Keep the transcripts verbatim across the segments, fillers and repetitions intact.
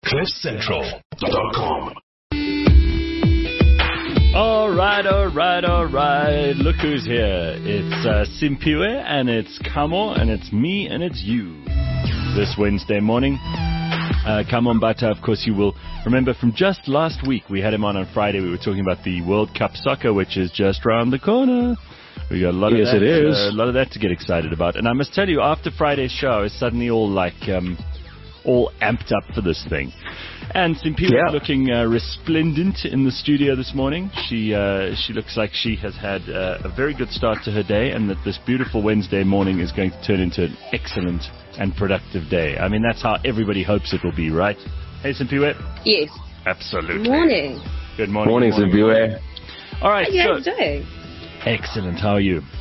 cliff central dot com. All right, all right, all right. Look who's here. It's uh, Simphiwe, and it's Kamo, and it's me, and it's you. This Wednesday morning. Uh, Kamo Mbata, of course, you will remember from just last week. We had him on on Friday. We were talking about the World Cup soccer, which is just round the corner. We got a lot yes, of that, it is. Uh, a lot of that to get excited about. And I must tell you, after Friday's show, I was suddenly all like, um, all amped up for this thing. And Simphiwe yeah. is looking uh, resplendent in the studio this morning. She uh, she looks like she has had uh, a very good start to her day, and that this beautiful Wednesday morning is going to turn into an excellent and productive day. I mean, that's how everybody hopes it will be, right? Hey, Simphiwe? Yes. Absolutely. Morning. Good morning. Morning, morning. Simphiwe. All right. How are you guys so, doing? Excellent. How are you?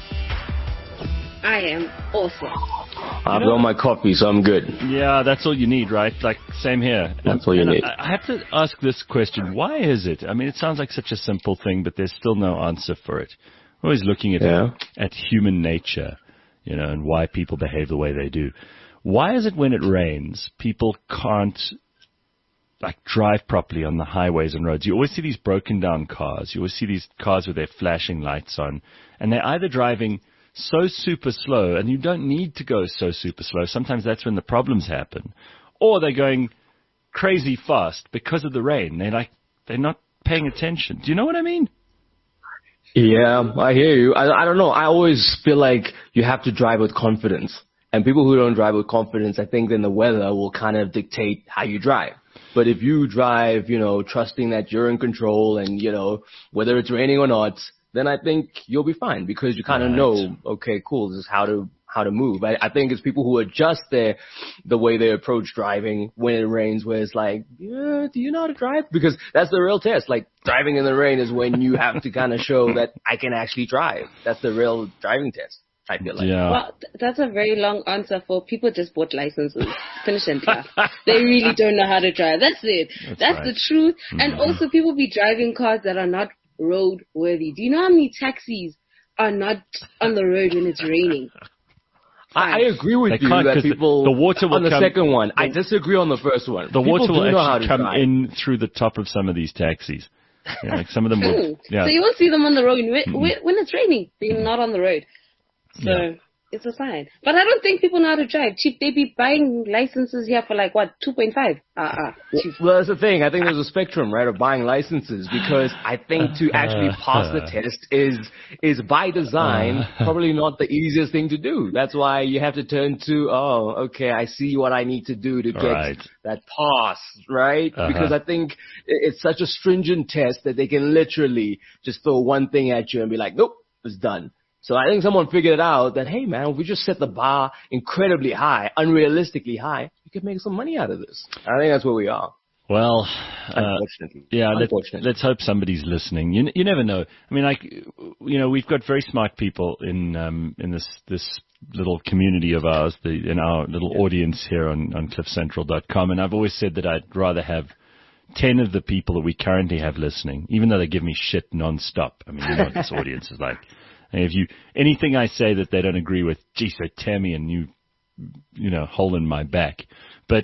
I am awesome. I've got my coffee, so I'm good. Yeah, that's all you need, right? Like, same here. That's all you and need. I, I have to ask this question. Why is it? I mean, it sounds like such a simple thing, but there's still no answer for it. We're always looking at, yeah. at human nature, you know, and why people behave the way they do. Why is it when it rains, people can't, like, drive properly on the highways and roads? You always see these broken down cars. You always see these cars with their flashing lights on, and they're either driving so super slow, and you don't need to go so super slow. Sometimes that's when the problems happen. Or they're going crazy fast because of the rain. They're like, they're not paying attention. Do you know what I mean? Yeah, I hear you. I, I don't know. I always feel like you have to drive with confidence. And people who don't drive with confidence, I think then the weather will kind of dictate how you drive. But if you drive, you know, trusting that you're in control and, you know, whether it's raining or not, then I think you'll be fine because you kind of right. know, okay, cool, this is how to how to move. I, I think it's people who adjust their the way they approach driving when it rains, where it's like, yeah, do you know how to drive? Because that's the real test. Like, driving in the rain is when you have to kind of show that I can actually drive. That's the real driving test, I feel like. Yeah. Well, th- that's a very long answer for people just bought licenses. Finish and class. They really don't know how to drive. That's it. That's, that's right. the truth. Mm-hmm. And also people be driving cars that are not road worthy. Do you know how many taxis are not on the road when it's raining? I, I agree with They you can't, that 'cause people the, the water will on the come, second one. The, I disagree on the first one. The people water will do know how to actually come drive. in through the top of some of these taxis. Yeah, like some of them will. Yeah. So you won't see them on the road when, Mm-hmm. when it's raining. They're not on the road. So Yeah. it's a sign. But I don't think people know how to drive. Cheap, they be buying licenses here for like, what, two point five? Uh, uh, cheap. Well, that's the thing. I think there's a spectrum, right, of buying licenses because I think to actually pass the test is is by design probably not the easiest thing to do. That's why you have to turn to, oh, okay, I see what I need to do to get Right. that pass, right? Uh-huh. Because I think it's such a stringent test that they can literally just throw one thing at you and be like, nope, it's done. So I think someone figured out that, hey, man, if we just set the bar incredibly high, unrealistically high, we could make some money out of this. I think that's where we are. Well, uh, Unfortunately. yeah, let, Unfortunately. let's hope somebody's listening. You you never know. I mean, like, you know, we've got very smart people in um, in this this little community of ours, the in our little yeah. audience here on, on cliff central dot com, and I've always said that I'd rather have ten of the people that we currently have listening, even though they give me shit nonstop. I mean, you know what this audience is like. And if you anything I say that they don't agree with, geez, so tear me a new, you know, hole in my back. But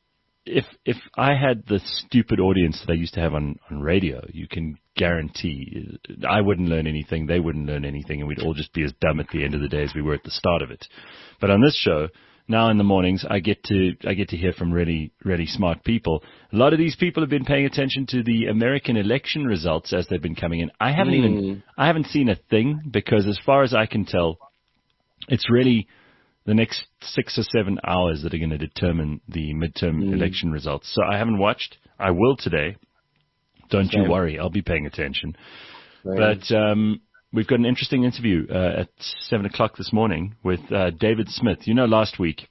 if if I had the stupid audience that I used to have on, on radio, you can guarantee I wouldn't learn anything, they wouldn't learn anything, and we'd all just be as dumb at the end of the day as we were at the start of it. But on this show, now in the mornings, I get to I get to hear from really, really smart people. A lot of these people have been paying attention to the American election results as they've been coming in. I haven't mm. even I haven't seen a thing because, as far as I can tell, it's really the next six or seven hours that are going to determine the midterm mm. election results. So I haven't watched. I will today. Don't Same. you worry. I'll be paying attention. Same. But um, we've got an interesting interview uh, at seven o'clock this morning with uh, David Smith. You know, last week,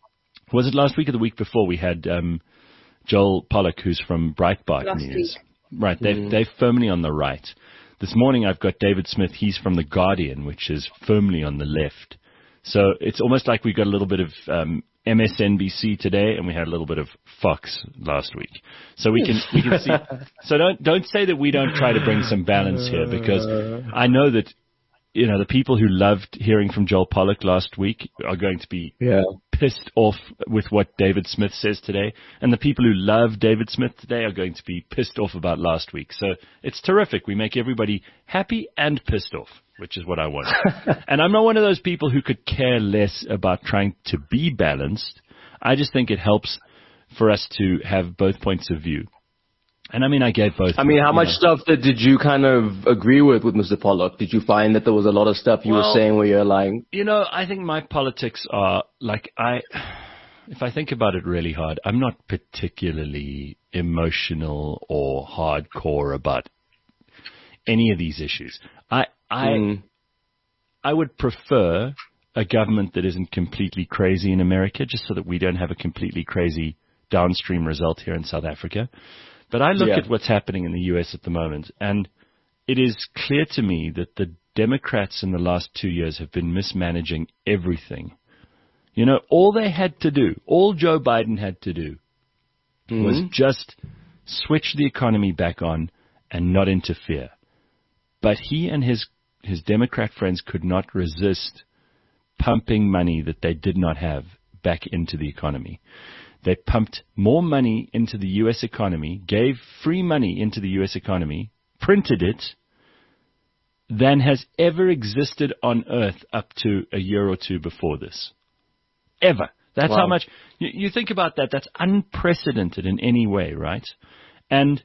was it last week or the week before, we had um, Joel Pollack, who's from Breitbart last News. Week. Right, they're, mm. they're firmly on the right. This morning I've got David Smith. He's from The Guardian, which is firmly on the left. So it's almost like we got a little bit of um, M S N B C today, and we had a little bit of Fox last week. So we can we can see. So don't don't say that we don't try to bring some balance here, because I know that you know, the people who loved hearing from Joel Pollak last week are going to be Yeah. pissed off with what David Smith says today. And the people who love David Smith today are going to be pissed off about last week. So it's terrific. We make everybody happy and pissed off, which is what I want. And I'm not one of those people who could care less about trying to be balanced. I just think it helps for us to have both points of view. And I mean, I gave both. I mean, how you much know. stuff that did you kind of agree with with Mister Pollak? Did you find that there was a lot of stuff you Well, were saying where you're like, You know, I think my politics are like I, if I think about it really hard, I'm not particularly emotional or hardcore about any of these issues. I, I, mm, I would prefer a government that isn't completely crazy in America, just so that we don't have a completely crazy downstream result here in South Africa. But I look Yeah. at what's happening in the U S at the moment, and it is clear to me that the Democrats in the last two years have been mismanaging everything. You know, all they had to do, all Joe Biden had to do, was mhm. just switch the economy back on and not interfere. But he and his, his Democrat friends could not resist pumping money that they did not have back into the economy. They pumped more money into the U S economy, gave free money into the U S economy, printed it, than has ever existed on Earth up to a year or two before this. Ever. That's Wow. how much. You, you think about that. That's unprecedented in any way, right? And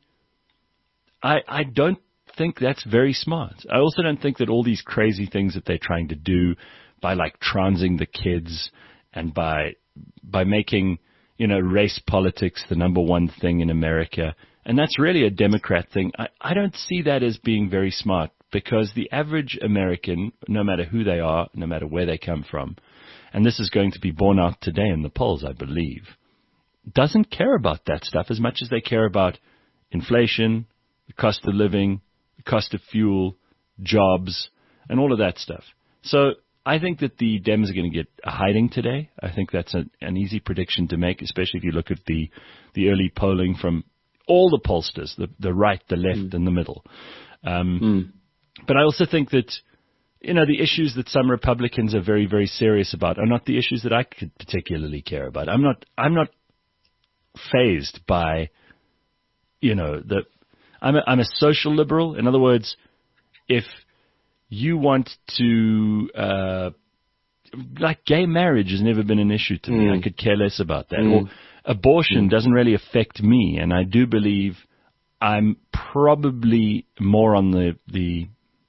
I, I don't think that's very smart. I also don't think that all these crazy things that they're trying to do by like transing the kids and by by making, you know, race politics the number one thing in America, and that's really a Democrat thing. I, I don't see that as being very smart, because the average American, no matter who they are, no matter where they come from, and this is going to be borne out today in the polls, I believe, doesn't care about that stuff as much as they care about inflation, the cost of living, the cost of fuel, jobs, and all of that stuff. So I think that the Dems are going to get a hiding today. I think that's a, an easy prediction to make, especially if you look at the, the early polling from all the pollsters, the, the right, the left, Mm. and the middle. Um, Mm. But I also think that, you know, the issues that some Republicans are very, very serious about are not the issues that I could particularly care about. I'm not, I'm not fazed by, you know, the, I'm a, I'm a social liberal. In other words, if you want to, uh, like gay marriage has never been an issue to me. Mm. I could care less about that. Mm. Or abortion Mm. doesn't really affect me, and I do believe I'm probably more on the the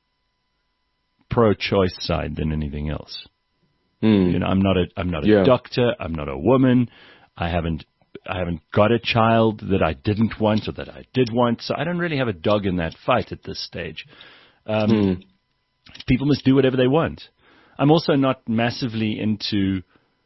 pro-choice side than anything else. Mm. You know, I'm not a I'm not a Yeah. doctor. I'm not a woman. I haven't I haven't got a child that I didn't want or that I did want. So I don't really have a dog in that fight at this stage. Um, Mm. People must do whatever they want. I'm also not massively into,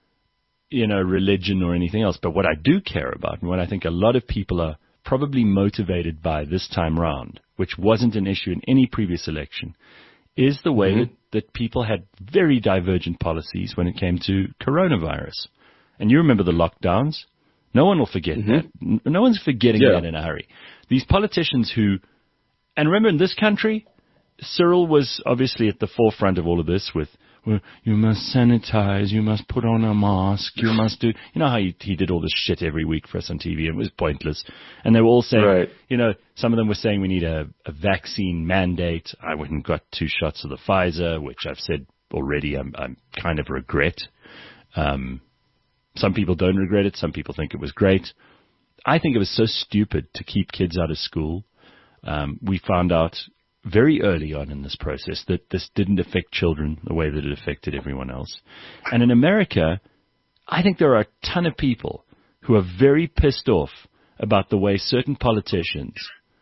you know, religion or anything else. But what I do care about, and what I think a lot of people are probably motivated by this time round, which wasn't an issue in any previous election, is the way Mhm. that, that people had very divergent policies when it came to coronavirus. And you remember the lockdowns. No one will forget Mhm. that. N- No one's forgetting Yeah. that in a hurry. These politicians who, and remember in this country, Cyril was obviously at the forefront of all of this with, well, you must sanitize, you must put on a mask, you must do, you know how he, he did all this shit every week for us on T V, and it was pointless. And they were all saying, Right. you know, some of them were saying we need a, a vaccine mandate. I went and got two shots of the Pfizer, which I've said already I'm, I'm kind of regret. Um, some people don't regret it. Some people think it was great. I think it was so stupid to keep kids out of school. Um, we found out very early on in this process that this didn't affect children the way that it affected everyone else. And in America, I think there are a ton of people who are very pissed off about the way certain politicians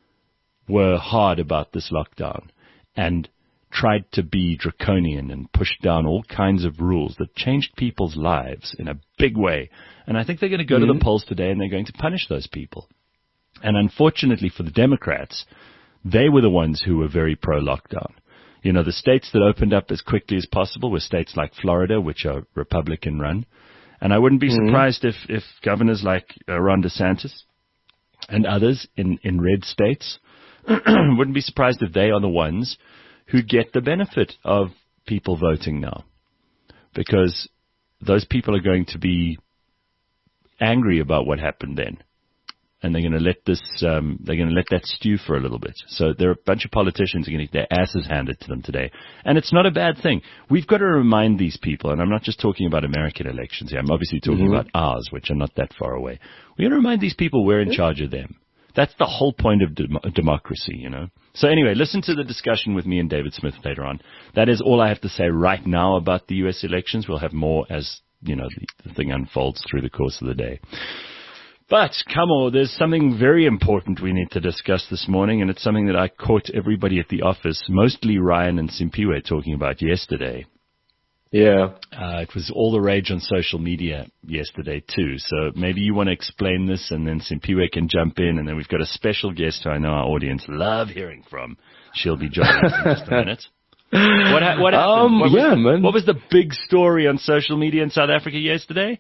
were hard about this lockdown and tried to be draconian and pushed down all kinds of rules that changed people's lives in a big way. And I think they're going to go Mm-hmm. to the polls today and they're going to punish those people. And unfortunately for the Democrats, they were the ones who were very pro-lockdown. You know, the states that opened up as quickly as possible were states like Florida, which are Republican-run. And I wouldn't be Mhm. surprised if, if governors like uh, Ron DeSantis and others in, in red states, wouldn't be surprised if they are the ones who get the benefit of people voting now, because those people are going to be angry about what happened then. And they're going to let this, um, they're going to let that stew for a little bit. So there are a bunch of politicians who are going to get their asses handed to them today. And it's not a bad thing. We've got to remind these people, and I'm not just talking about American elections here. I'm obviously talking mm-hmm. about ours, which are not that far away. We've got to remind these people we're in charge of them. That's the whole point of dem- democracy, you know. So anyway, listen to the discussion with me and David Smith later on. That is all I have to say right now about the U S elections. We'll have more as, you know, the, the thing unfolds through the course of the day. But, come on, there's something very important we need to discuss this morning, and it's something that I caught everybody at the office, mostly Ryan and Simpiwe, talking about yesterday. Yeah. Uh, it was all the rage on social media yesterday, too. So maybe you want to explain this, and then Simpiwe can jump in, and then we've got a special guest who I know our audience love hearing from. She'll be joining us in just a minute. What, ha- what happened? Um, what, yeah, was the, man. what was the big story on social media in South Africa yesterday?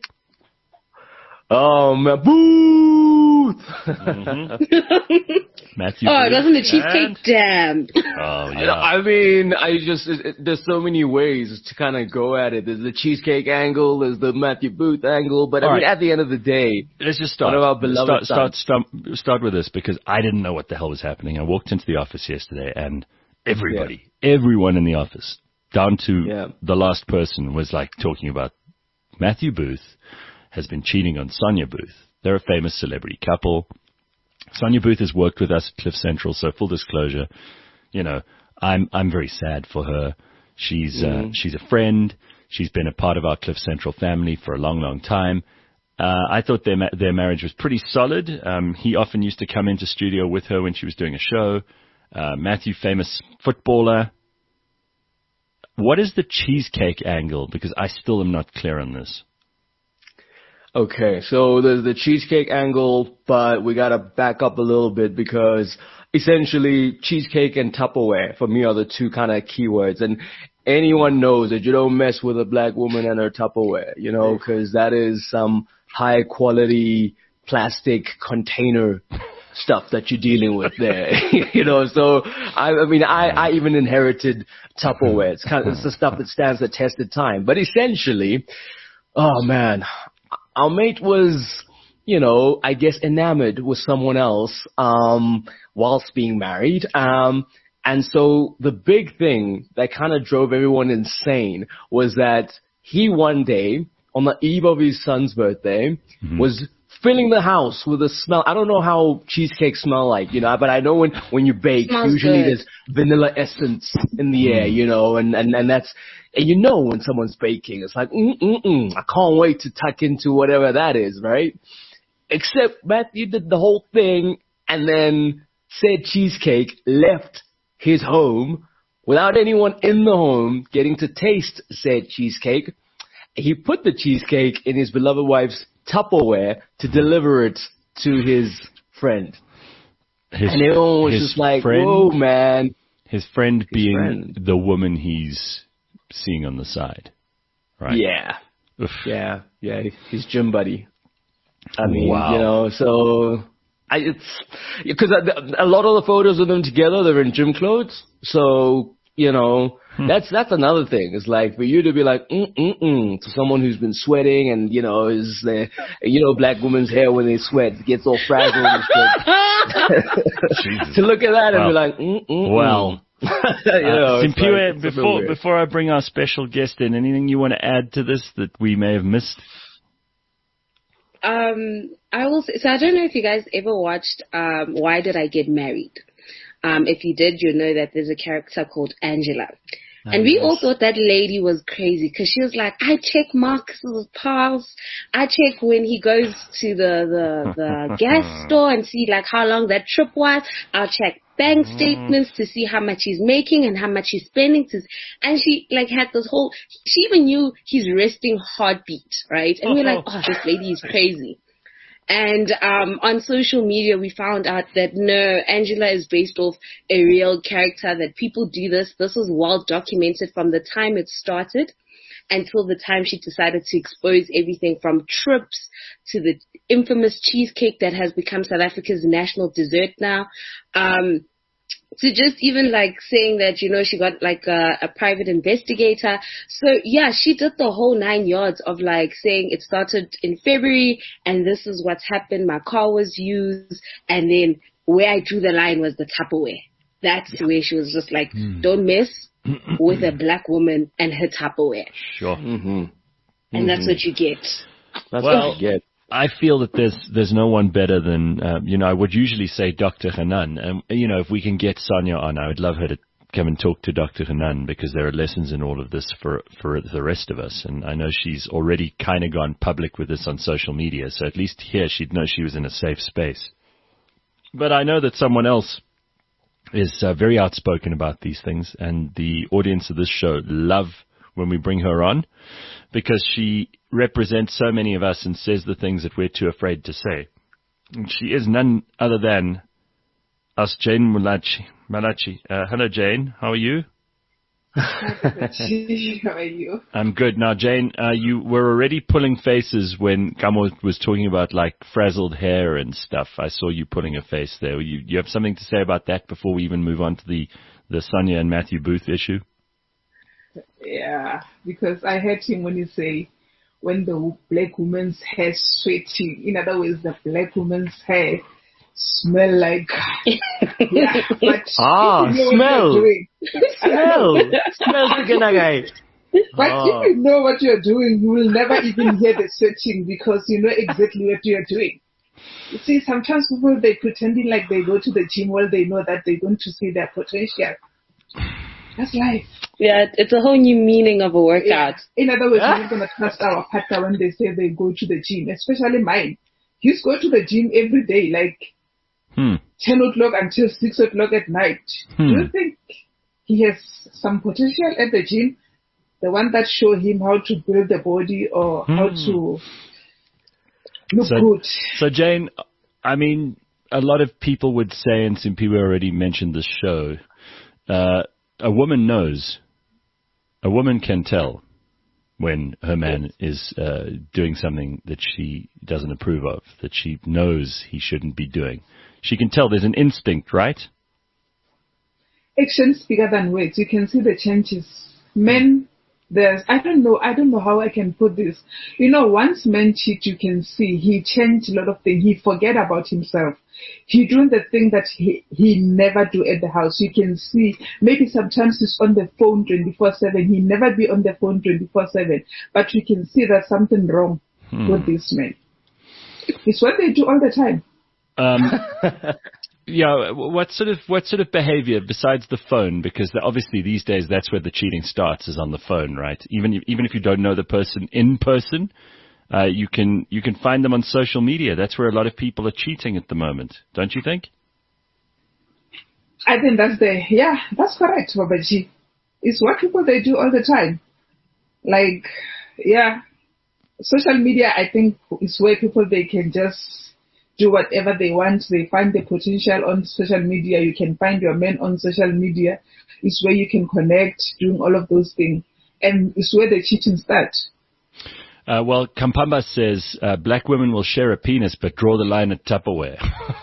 Oh, man. Booth! Mm-hmm. Matthew oh, Booth it wasn't the cheesecake and... jam. Oh, yeah. I mean, I just, it, it, there's so many ways to kind of go at it. There's the cheesecake angle, there's the Matthew Booth angle, but All I mean, right. at the end of the day, let's just start. One of our beloved start, start, start, start with this, because I didn't know what the hell was happening. I walked into the office yesterday, and everybody, yeah. everyone in the office, down to yeah. the last person, was like talking about Matthew Booth has been cheating on Sonia Booth. They're a famous celebrity couple. Sonia Booth has worked with us at Cliff Central, so full disclosure, you know, I'm I'm very sad for her. She's mm. uh, she's a friend. She's been a part of our Cliff Central family for a long, long time. Uh, I thought their ma- their marriage was pretty solid. Um, he often used to come into studio with her when she was doing a show. Uh, Matthew, famous footballer. What is the cheesecake angle? Because I still am not clear on this. Okay, so there's the cheesecake angle, but we gotta back up a little bit, because essentially cheesecake and Tupperware for me are the two kind of keywords. And anyone knows that you don't mess with a black woman and her Tupperware, you know, because that is some high quality plastic container stuff that you're dealing with there, you know. So I, I mean, I, I even inherited Tupperware. It's kind of it's the stuff that stands the test of time. But essentially, oh man. Our mate was, you know, I guess enamored with someone else, um, whilst being married. Um, and so the big thing that kind of drove everyone insane was that he one day, on the eve of his son's birthday, mm-hmm. was filling the house with a smell. I don't know how cheesecakes smell like, you know, but I know when, when you bake, Smells usually good. There's vanilla essence in the air, you know, and, and, and that's, and you know when someone's baking, it's like, mm-mm-mm, I can't wait to tuck into whatever that is, right? Except Matthew did the whole thing, and then said cheesecake left his home without anyone in the home getting to taste said cheesecake. He put the cheesecake in his beloved wife's Tupperware to deliver it to his friend. His, and everyone was just like, friend, whoa, man. His friend his being friend. the woman he's seeing on the side, right? Yeah. Oof. Yeah, yeah, his gym buddy. I mean, wow. you know, so I, it's, because a lot of the photos of them together, they're in gym clothes. So, you know, hmm. that's, that's another thing. It's like for you to be like, mm, mm, mm, to someone who's been sweating and, you know, is the, you know, black women's hair when they sweat gets all frazzled and shit. To look at that and wow. be like, mm, mm, well. you know, uh, Simpiwe, like, before before I bring our special guest in, anything you want to add to this that we may have missed? Um, I will say, so I don't know if you guys ever watched um, Why Did I Get Married? Um, if you did, you know that there's a character called Angela. Oh, and we yes. all thought that lady was crazy because she was like, I check Marcus's pulse. I check when he goes to the, the, the gas store and see like how long that trip was. I'll check bank statements to see how much he's making and how much he's spending. To, and she like had this whole, she even knew his resting heartbeat, right? And we we're like, oh, this lady is crazy. And um, on social media, we found out that no, Angela is based off a real character, that people do this. This was well documented from the time it started until the time she decided to expose everything from trips to the infamous cheesecake that has become South Africa's national dessert now. Um, to just even like saying that, you know, she got like a, a private investigator. So yeah, she did the whole nine yards of like saying it started in February and this is what's happened. My car was used, and then where I drew the line was the Tupperware. That's yeah. where she was just like, mm. don't mess with a black woman and her Tupperware. Sure. Mm-hmm. And mm-hmm. that's what you get. That's well, what you get. I feel that there's there's no one better than, uh, you know, I would usually say Doctor Hanan. And, you know, if we can get Sonia on, I would love her to come and talk to Doctor Hanan, because there are lessons in all of this for, for the rest of us. And I know she's already kind of gone public with this on social media. So at least here she'd know she was in a safe space. But I know that someone else is uh, very outspoken about these things. And the audience of this show love when we bring her on, because she represents so many of us and says the things that we're too afraid to say. And she is none other than us, Jane Malachi. Malachi. Uh, hello, Jane. How are you? How are you? I'm good. Now, Jane, uh, you were already pulling faces when Kamo was talking about like frazzled hair and stuff. I saw you pulling a face there. You, you have something to say about that before we even move on to the, the Sonia and Matthew Booth issue? Yeah, because I heard him when you say, when the black woman's hair sweating, in other words, the black woman's hair smell like, yeah, but ah, smell, smell, smell the But oh. if you know what you're doing, you will never even hear the sweating, because you know exactly what you're doing. You see, sometimes people, they pretending like they go to the gym while they know that they're going to see their potential. That's life. Yeah, it's a whole new meaning of a workout. Yeah. In other words, we're not going to trust our partner when they say they go to the gym, especially mine. He's going to the gym every day, like hmm. ten o'clock until six o'clock at night. Hmm. Do you think he has some potential at the gym? The one that show him how to build the body or hmm. how to look so, good. So, Jane, I mean, a lot of people would say, and some people already mentioned this show, uh, a woman knows. A woman can tell when her man is uh, doing something that she doesn't approve of, that she knows he shouldn't be doing. She can tell. There's an instinct, right? Actions speaker than words. You can see the changes. Men, there's, I don't know, I don't know how I can put this. You know, once men cheat, you can see he changed a lot of things. He forget about himself. He doing the thing that he, he never do at the house. You can see maybe sometimes he's on the phone twenty-four seven. He never be on the phone twenty-four seven. But you can see there's something wrong hmm. with this man. It's what they do all the time. Um, yeah. What sort of what sort of behavior besides the phone? Because obviously these days that's where the cheating starts, is on the phone, right? Even if, even if you don't know the person in person. Uh, you can you can find them on social media. That's where a lot of people are cheating at the moment, don't you think? I think that's the yeah, that's correct, Babaji. It's what people they do all the time. Like yeah, social media. I think is where people they can just do whatever they want. They find the potential on social media. You can find your men on social media. It's where you can connect, doing all of those things, and it's where the cheating starts. Uh, well, Kampamba says uh, black women will share a penis, but draw the line at Tupperware.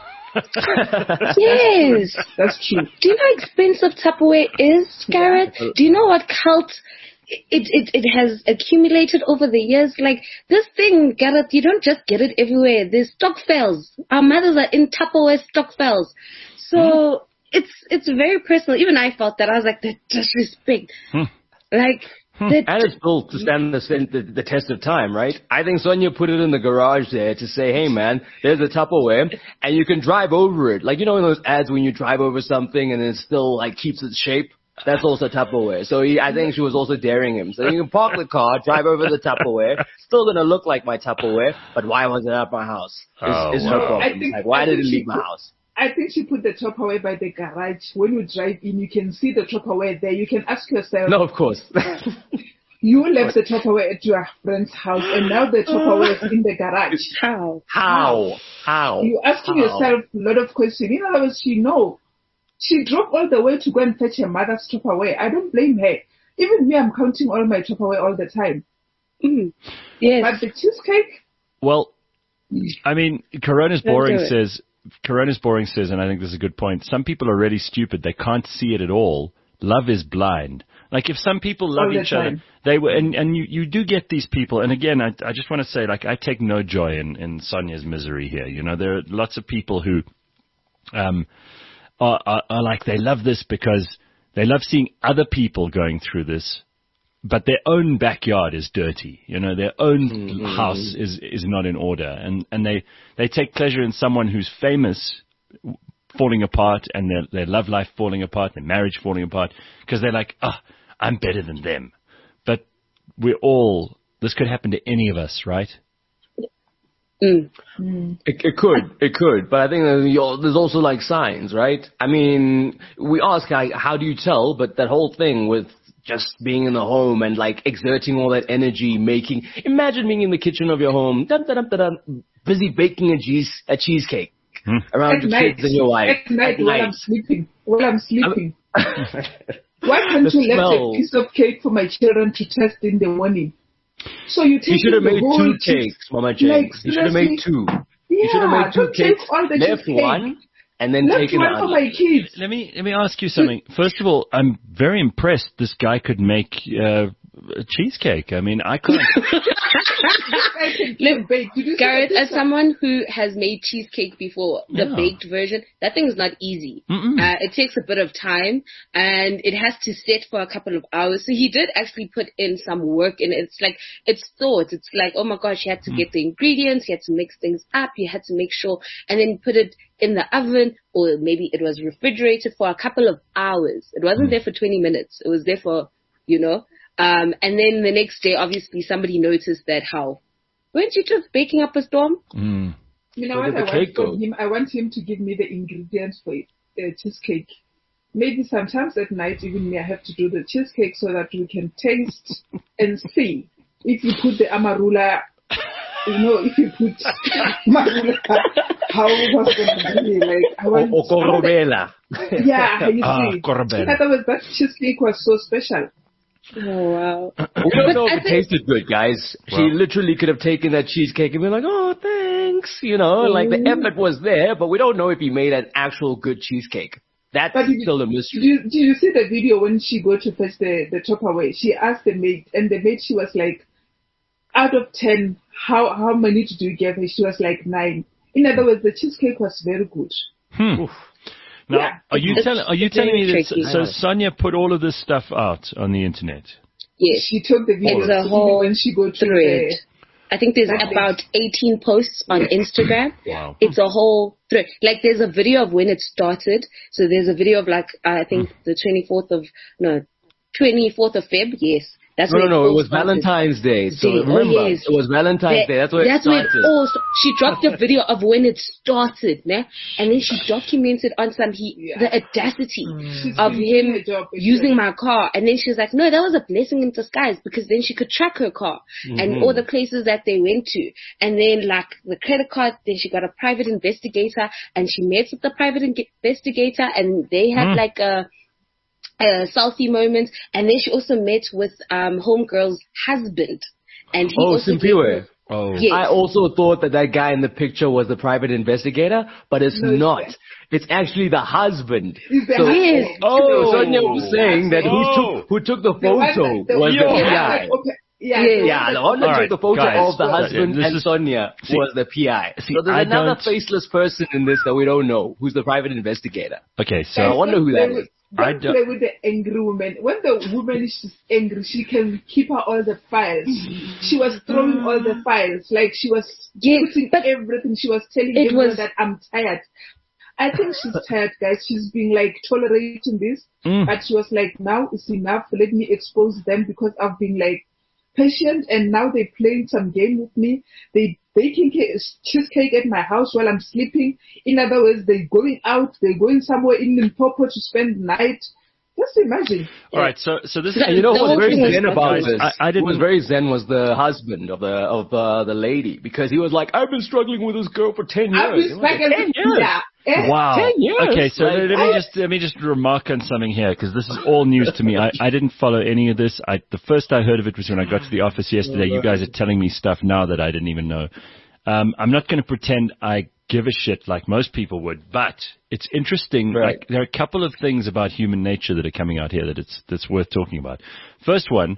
Yes, that's true. Do you know how expensive Tupperware is, Garrett? Yeah. Do you know what cult it, it it has accumulated over the years? Like this thing, Garrett, you don't just get it everywhere. There's Stokvels. Our mothers are in Tupperware Stokvels. So hmm. it's it's very personal. Even I felt that. I was like, the disrespect. Hmm. Like. And it's built to stand the, the, the test of time, right? I think Sonia put it in the garage there to say, hey man, there's a Tupperware, and you can drive over it. Like, you know in those ads when you drive over something and it still like keeps its shape? That's also Tupperware. So he, I think she was also daring him. So you can park the car, drive over the Tupperware, still gonna look like my Tupperware, but why was it at my house? It's, oh, it's wow. her problem. I think, like, why I did it think leave my put, house? I think she put the Tupperware by the garage. When you drive in, you can see the Tupperware there. You can ask yourself. No, of course. You left the Tupperware at your friend's house, and now the Tupperware is in the garage. How? How? How? You're asking How? yourself a lot of questions. In other words, she know. She drove all the way to go and fetch her mother's Tupperware. I don't blame her. Even me, I'm counting all my Tupperware all the time. Mm. Yes. But the cheesecake? Well, I mean, Corona's Boring says, Corona's Boring says, and I think this is a good point, some people are really stupid. They can't see it at all. Love is blind. Like if some people love All the each other, time. they were, and, and you, you do get these people. And again, I, I just want to say, like, I take no joy in, in Sonia's misery here. You know, there are lots of people who, um, are, are, are like, they love this because they love seeing other people going through this, but their own backyard is dirty. You know, their own Mm-hmm. house is, is not in order. And, and they, they take pleasure in someone who's famous falling apart and their, their love life falling apart, their marriage falling apart, because they're like, ah, oh, I'm better than them. But we're all, this could happen to any of us, right? Mm. It, it could, it could, but I think that you're, there's also like signs, right? I mean, we ask like, how do you tell? But that whole thing with just being in the home and like exerting all that energy, making, imagine being in the kitchen of your home, dun, dun, dun, dun, dun, busy baking a cheese, a cheesecake Hmm. around At your night, kids and your wife. At night, At while night. I'm sleeping. While I'm sleeping. Why can't The you left smell. a piece of cake for my children to test in the morning? So you take You should have the made whole two chips- cakes, Mama Jane. Like, you should have made two. Yeah, you should have made two don't take cakes, all the left cheesecake. one, and then Left taken one the for other. my kids. Let me let me ask you something. First of all, I'm very impressed this guy could make uh, a cheesecake. I mean, I can't. I can Look, bake. Did you see Garrett, that? as someone who has made cheesecake before, the Yeah. baked version, that thing is not easy. Mm-mm. Uh, it takes a bit of time, and it has to sit for a couple of hours. So he did actually put in some work in it. It's like, it's thought. It's like, oh my gosh, you had to get the ingredients, you had to mix things up, you had to make sure, and then put it in the oven, or maybe it was refrigerated for a couple of hours. It wasn't there for twenty minutes. It was there for, you know, um, and then the next day, obviously, somebody noticed that how, weren't you just baking up a storm? Mm. You know Where what did I the want cake go? from him? I want him to give me the ingredients for it, the cheesecake. Maybe sometimes at night, even me, I have to do the cheesecake so that we can taste and see if you put the amarula, you know, if you put amarula, how it was going to be. Like, I want, O, o corrobela. yeah, you Ah, see. corrobela. In other words, that cheesecake was so special. Oh, wow. We don't know I if it think- tasted good, guys. She Well- literally could have taken that cheesecake and been like, oh, thanks. You know, like the effort was there, but we don't know if he made an actual good cheesecake. That's But did you- still a Did mystery. you, did you see the video when she go to fetch the, the Tupperware? She asked the maid, and the maid, she was like, out of ten, how, how many did you give her? She was like nine. In other words, the cheesecake was very good. Hmm. Now, Yeah. are you It's telling are you very telling me that tricky. so Sonia put all of this stuff out on the internet? Yes. She took the video It's a even whole when she go to thread. the, I think there's That's about eighteen posts on Instagram. Wow. It's a whole thread. Like there's a video of when it started. So there's a video of like, uh, I think the twenty-fourth of, no, twenty-fourth of Feb. Yes. That's No, no, when no, it all was started. Valentine's Day. So Day. Oh, remember, yes. it was Valentine's Day. That's where That's it where started. it all st- she dropped a video of when it started, né? And then she documented on some, he, Yeah. the audacity She's of been doing him her job, using exactly. my car. And then she was like, no, that was a blessing in disguise because then she could track her car and all the places that they went to. And then like the credit card, then she got a private investigator and she met with the private in- investigator and they had like a, a selfie moment. And then she also met with um Homegirl's husband. And he Oh, also gave Simpiwe. her- Oh. Yes. I also thought that that guy in the picture was the private investigator, but it's No, it's not. not. It's actually the husband. Is the So- Yes. Oh, Sonia was saying that Oh. who took who took the The one photo that- the- was the Yo. P Yeah, I. okay. Yeah, Yeah. the Yeah, one the that- one that All took right, the photo guys. of the Yeah, husband this and is- Sonia see- was the P I. see, so there's I another don't- faceless person in this that we don't know, who's the private investigator. Okay, So I so wonder who Don't that play is. with- I Don't don't- play with the angry woman. When the woman is just angry, she can keep her all the files. She was throwing all the files, like she was Yes, putting but everything. She was telling it everyone was- that I'm tired. I think she's tired, guys. She's been like tolerating this, Mm. but she was like, now it's enough. Let me expose them because I've been like patient, and now they're playing some game with me. They baking ca- cheesecake at my house while I'm sleeping. In other words, they're going out. They're going somewhere in Limpopo to spend the night. Just imagine. all right, so so this is And you know The what was whole very thing was zen about guys, this? I- I What didn't- was very zen was the husband of the of uh, the lady, because he was like, I've been struggling with this girl for ten years. I've been And I'm like, struggling. ten years. Yeah. Eh, Wow. ten years. Okay, so Like, let me I- just let me just remark on something here because this is all news to me. I, I didn't follow any of this. I the first I heard of it was when I got to the office yesterday. You guys are telling me stuff now that I didn't even know. Um, I'm not going to pretend I give a shit like most people would, but it's interesting. Right. Like, there are a couple of things about human nature that are coming out here that it's that's worth talking about. First one,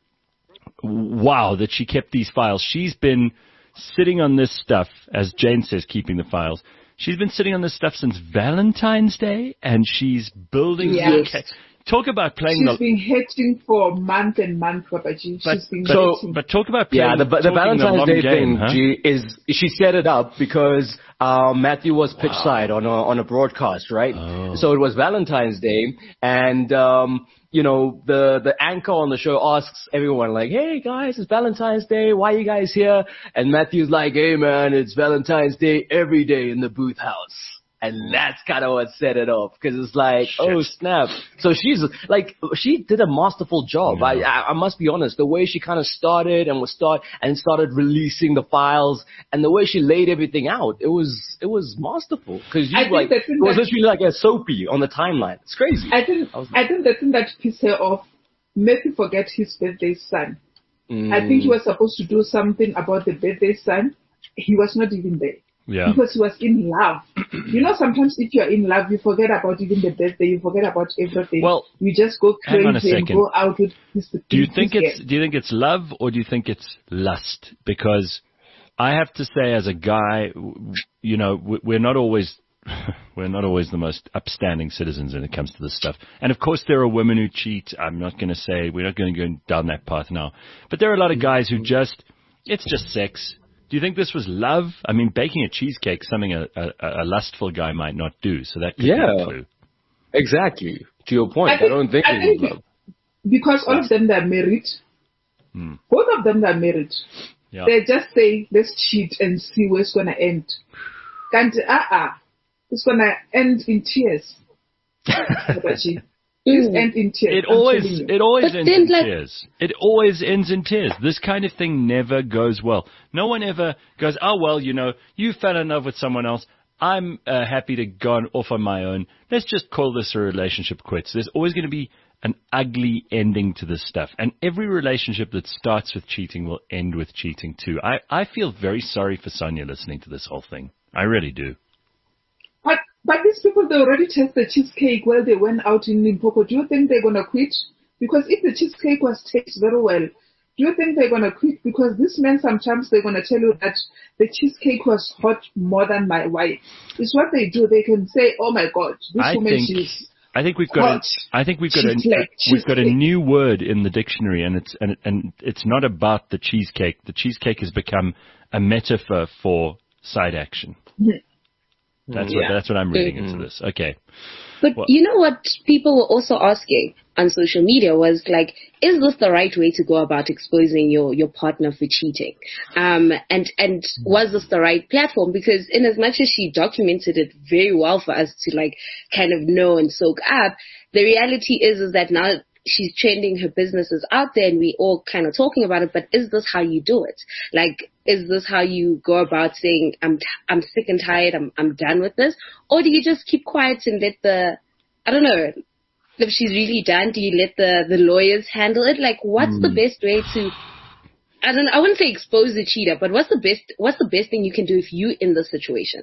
wow, that she kept these files. She's been sitting on this stuff, as Jane says, keeping the files. She's been sitting on this stuff since Valentine's Day, and she's building. Yes. The, talk about playing. She's the, been hating for month and month, Papaji. She's but, been but, hating. but talk about playing. Yeah, the, the talking Valentine's the Day game, thing, huh? G, is she set it up because uh, Matthew was pitch side on a on a broadcast, right? Oh. So it was Valentine's Day, and um, you know the the anchor on the show asks everyone like, "Hey guys, it's Valentine's Day. Why are you guys here?" And Matthew's like, "Hey man, it's Valentine's Day every day in the booth house." And that's kind of what set it off, because it's like, Shit. oh snap. So she's like, she did a masterful job. Yeah. I, I I must be honest. The way she kind of started and was start and started releasing the files, and the way she laid everything out, it was it was masterful. Because you I think like, the it thing was that- literally like a soapy on the timeline. It's crazy. I think I was- I think the thing that pissed her off, Matthew forget his birthday son. Mm. I think he was supposed to do something about the birthday son. He was not even there. Yeah. Because he was in love. You know, sometimes if you're in love, you forget about even the birthday, you forget about everything. Well, you just go hang on a crazy and second. go out with this. Do you think this it's guy. do you think it's love or do you think it's lust? Because I have to say, as a guy, w- you know, we- we're not always we're not always the most upstanding citizens when it comes to this stuff. And of course, there are women who cheat. I'm not going to say we're not going to go down that path now. But there are a lot of guys who just it's just sex. Do you think this was love? I mean, baking a cheesecake, something a, a, a lustful guy might not do. So that could Yeah. be a clue. Exactly. To your point, I, think- don't think I it think was love. because all of them are married. Hmm. Both of them are married. Yeah. They just say, let's cheat and see where it's going to end. Can't, uh-uh. It's going to end in tears. Papaji. Please Mm. end in tears. It I'm always, telling you. it always But ends then, in like- tears. It always ends in tears. This kind of thing never goes well. No one ever goes, oh, well, you know, you fell in love with someone else. I'm uh, happy to go on, off on my own. Let's just call this a relationship quits. There's always going to be an ugly ending to this stuff. And every relationship that starts with cheating will end with cheating too. I, I feel very sorry for Sonia listening to this whole thing. I really do. But, but these people, they already tasted the cheesecake while they went out in Limpopo. Do you think they're going to quit? Because if the cheesecake was tasted very well, do you think they're going to quit? Because this men, sometimes they're going to tell you that the cheesecake was hot more than my wife. It's what they do. They can say, oh my God, this I woman, think she's I think we've got a, hot. I think we've got a Cheesecake, we've got a cheesecake. new word in the dictionary, and it's and and it's not about the cheesecake. The cheesecake has become a metaphor for side action. That's what Yeah. that's what I'm reading into this. Okay. But Well- you know what people were also asking on social media was like, is this the right way to go about exposing your, your partner for cheating? Um, and, and was this the right platform? Because in as much as she documented it very well for us to like kind of know and soak up, the reality is, is that now she's trending, her business is out there and we all kind of talking about it, but is this how you do it? Like, is this how you go about saying, I'm, t- I'm sick and tired, I'm, I'm done with this? Or do you just keep quiet and let the, I don't know, if she's really done, do you let the, the lawyers handle it? Like, what's the best way to, I don't know, I wouldn't say expose the cheater, but what's the best, what's the best thing you can do if you in this situation?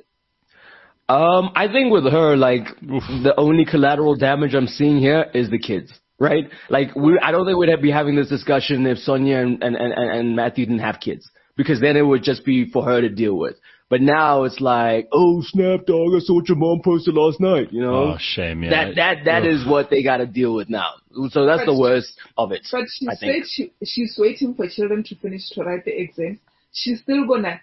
Um, I think with her, like, the only collateral damage I'm seeing here is the kids, right? Like, we, I don't think we'd be having this discussion if Sonia and, and, and, and Matthew didn't have kids, because then it would just be for her to deal with. But now it's like, oh, snap, dog, I saw what your mom posted last night, you know? Oh, shame. Yeah. That, that, that Ugh. is what they gotta deal with now. So that's the worst of it. But she I said think. she, she's waiting for children to finish to write the exam. She's still gonna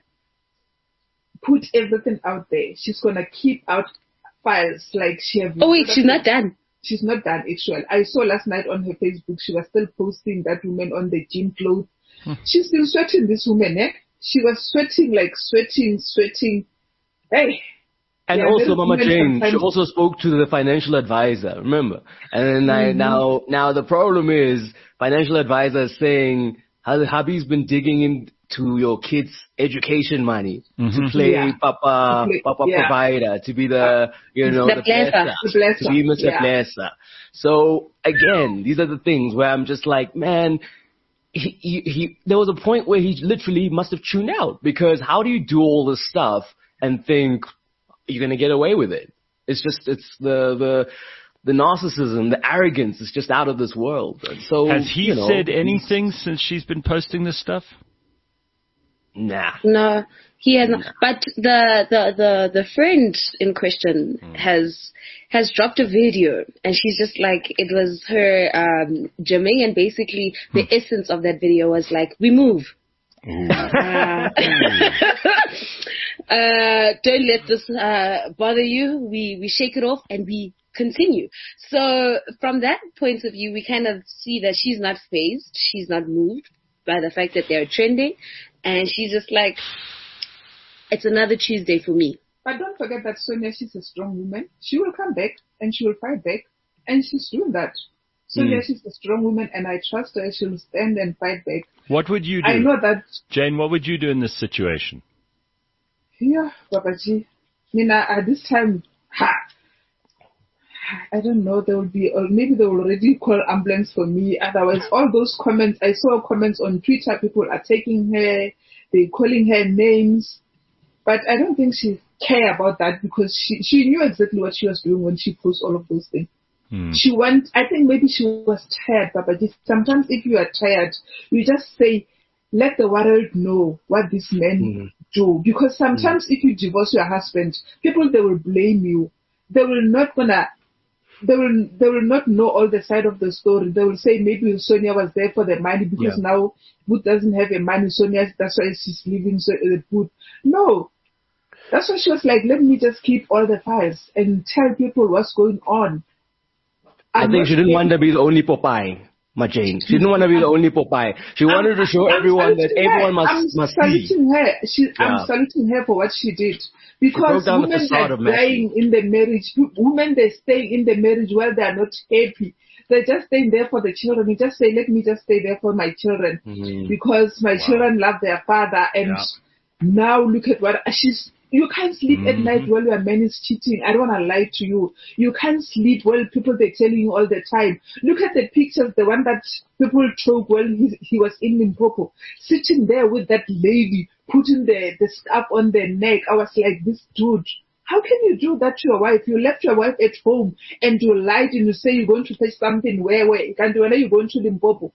put everything out there. She's gonna keep out files like she have. Oh wait, she's not done. She's not done actually. I saw last night on her Facebook she was still posting that woman on the gym clothes. She's still sweating, this woman, eh? She was sweating like sweating, sweating. Hey. And Yeah, also, little Mama women Jane, she sometimes- also spoke to the financial advisor, remember? And then I, now, now the problem is, financial advisor is saying, "Hub- hubby's been digging into your kids' education money to play Yeah. Papa, To play- Papa yeah. provider, to be the, you know, The the blesser. blesser, The blesser, to be Mister yeah. Blesser. So again, these are the things where I'm just like, man, he, he, he, there was a point where he literally must have tuned out, because how do you do all this stuff and think you're going to get away with it? It's just, it's the, the, the narcissism, the arrogance is just out of this world. And so, has he you know, said anything since she's been posting this stuff? Nah. No, he has not. But the, the, the, the friend in question mm. has has dropped a video, and she's just like, it was her um, gymming, and basically the mm. essence of that video was like, we move. Uh, uh, don't let this uh, bother you. We we shake it off and we continue. So from that point of view, we kind of see that she's not fazed, she's not moved by the fact that they're trending, and she's just like, it's another Tuesday for me. But don't forget that Sonia, she's a strong woman. She will come back and she will fight back, and she's doing that. Sonia, mm. she's a strong woman, and I trust her. She'll stand and fight back. What would you do? I know that. Jane, what would you do in this situation? Yeah, Babaji. Nina, at this time, ha, I don't know, there will be, or maybe they will already call ambulance for me. Otherwise, all those comments, I saw comments on Twitter, people attacking her, they calling her names. But I don't think she care about that, because she, she knew exactly what she was doing when she posted all of those things. Hmm. She went, I think maybe she was tired, Papa. Sometimes if you are tired, you just say, let the world know what these men mm. do. Because sometimes mm. if you divorce your husband, people, they will blame you. They will not gonna, they will, they will not know all the side of the story. They will say maybe Sonia was there for the money, because yeah. now Boot doesn't have a money. Sonia, that's why she's leaving so, uh, Boot. No. That's why she was like, let me just keep all the files and tell people what's going on. I think she didn't want to be the only Popeye, my Jane. She didn't want to be the only Popeye. She I'm, wanted to show I'm everyone that everyone must I'm must saluting see. Her. She, yeah. I'm saluting her for what she did. Because women are dying in the marriage. Women, they stay in the marriage while they are not happy. They're just staying there for the children. You just say, let me just stay there for my children. Mm-hmm. Because my wow. children love their father. And yeah. now look at what she's... You can't sleep mm-hmm. at night while your man is cheating. I don't want to lie to you. You can't sleep while people, they're telling you all the time. Look at the pictures, the one that people took while he, he was in Limpopo, sitting there with that lady, putting the, the scarf on their neck. I was like, this dude, how can you do that to your wife? You left your wife at home and you lied and you say you're going to fetch something where, where, and when are you going to Limpopo?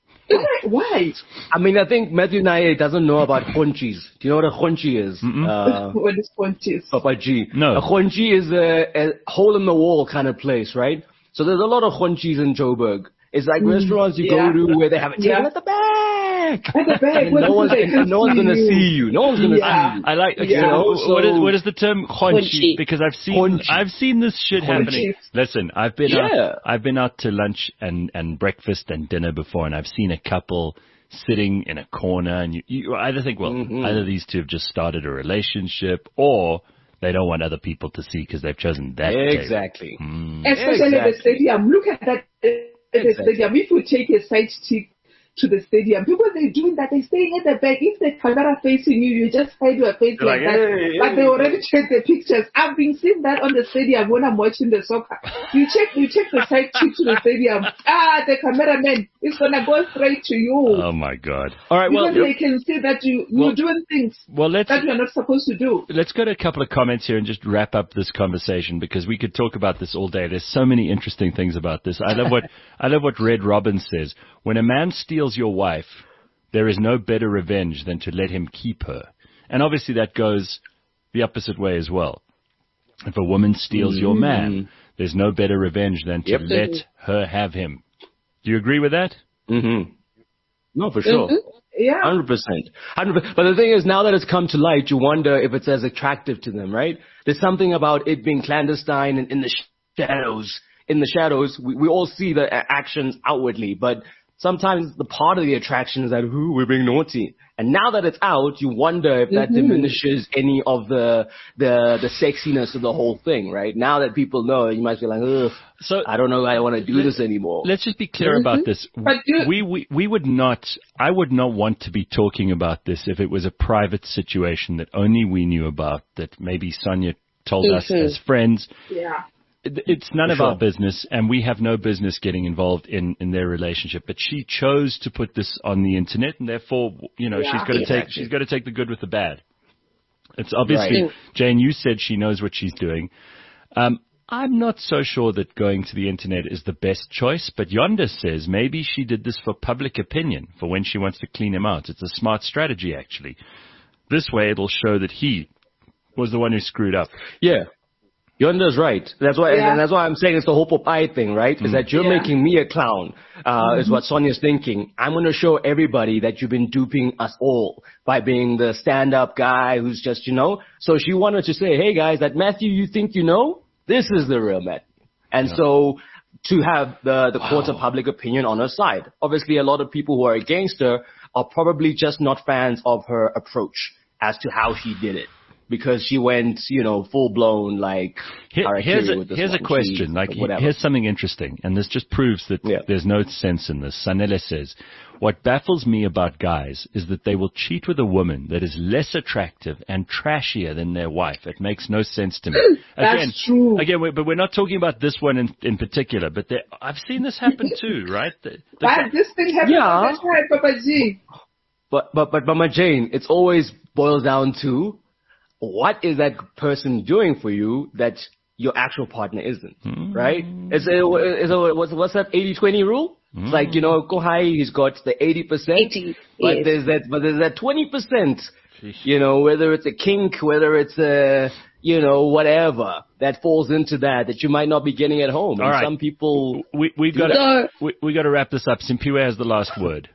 Why? I mean, I think Matthew Naye doesn't know about khonchis. Do you know what a khonchi is? Uh, what is khonchis? Papa G. No. A khonchi is a, a hole-in-the-wall kind of place, right? So there's a lot of khonchis in Joburg. It's like mm, restaurants you yeah. go to where they have a table yeah. at the back. At the back. And no one's, and no one's going to see you. No one's going to yeah. see you. I like, okay, yeah. you know, so, what, is, what is the term khonchi? Because I've seen, khonchi. I've seen this shit khonchi. happening. Listen, I've been yeah. out, I've been out to lunch and, and breakfast and dinner before, and I've seen a couple sitting in a corner, and you, you either think, well, mm-hmm. either these two have just started a relationship, or they don't want other people to see because they've chosen that exactly. Mm. Especially exactly. the stadium. Look at that. At the exactly. stadium, if you take a side stick to the stadium, people, they're doing that, they're staying at the back. If the camera facing you, you just hide your face like, like that. Hey, but hey, they already hey. checked the pictures. I've been seeing that on the stadium when I'm watching the soccer. You check, you check the side stick to the stadium. Ah, the cameraman is gonna go straight to you. Oh my God! All right, well, because they can see that you well, you're doing things well, let's, that you're not supposed to do. Let's go to a couple of comments here and just wrap up this conversation, because we could talk about this all day. There's so many interesting things about this. I love what I love what Red Robin says. When a man steals your wife, there is no better revenge than to let him keep her. And obviously that goes the opposite way as well. If a woman steals mm-hmm. your man, there's no better revenge than to yep. let her have him. Do you agree with that? Mm-hmm. No, for sure. Mm-hmm. Yeah. one hundred percent. one hundred percent. But the thing is, now that it's come to light, you wonder if it's as attractive to them, right? There's something about it being clandestine and in the shadows. In the shadows, we, we all see the actions outwardly, but sometimes the part of the attraction is that, ooh, we're being naughty. And now that it's out, you wonder if that mm-hmm. diminishes any of the, the the sexiness of the whole thing, right? Now that people know, you might be like, ugh, so, I don't know if I want to do this anymore. Let's just be clear mm-hmm. about this. You- we, we, we would not, I would not want to be talking about this if it was a private situation that only we knew about, that maybe Sonia told mm-hmm. us as friends. Yeah. it's none For of sure. our business, and we have no business getting involved in, in their relationship. But she chose to put this on the internet, and therefore, you know, Yeah. she's got to take Exactly. she's got to take the good with the bad. It's obviously Right. Jane. You said she knows what she's doing. Um, I'm not so sure that going to the internet is the best choice, but Yonder says maybe she did this for public opinion, for when she wants to clean him out. It's a smart strategy, actually. This way, it'll show that he was the one who screwed up. Yeah. Yonder's right. That's why, Yeah. and that's why I'm saying it's the whole Popeye thing, right? Is that you're Yeah. making me a clown, uh, is what Sonia's thinking. I'm going to show everybody that you've been duping us all by being the stand-up guy who's just, you know. So she wanted to say, hey guys, that Matthew you think you know, this is the real Matthew. And so to have the, the courts of public opinion on her side. Obviously, a lot of people who are against her are probably just not fans of her approach as to how she did it. Because she went, you know, full blown like Here- harakiri here's a, with this here's a one. question. She- Like, whatever. here's something interesting, and this just proves that Yeah. there's no sense in this. Sanele says, what baffles me about guys is that they will cheat with a woman that is less attractive and trashier than their wife. It makes no sense to me. That's again, true. Again, we- but we're not talking about this one in, in particular, but there, I've seen this happen too, right? The, the But this thing happened Yeah. all the time, Papa G. But, but, but, Mama Jane, it's always boils down to what is that person doing for you that your actual partner isn't, right? It's a, it's a, what's, what's that eighty twenty rule? It's like, you know, Kohai, he's got the eighty percent, eighty, but yes. there's that, but there's that twenty percent, you know, whether it's a kink, whether it's a, you know, whatever that falls into that, that you might not be getting at home. All And right. some people, we, we've got to, So- we, we got to wrap this up. Simpiwe has the last word.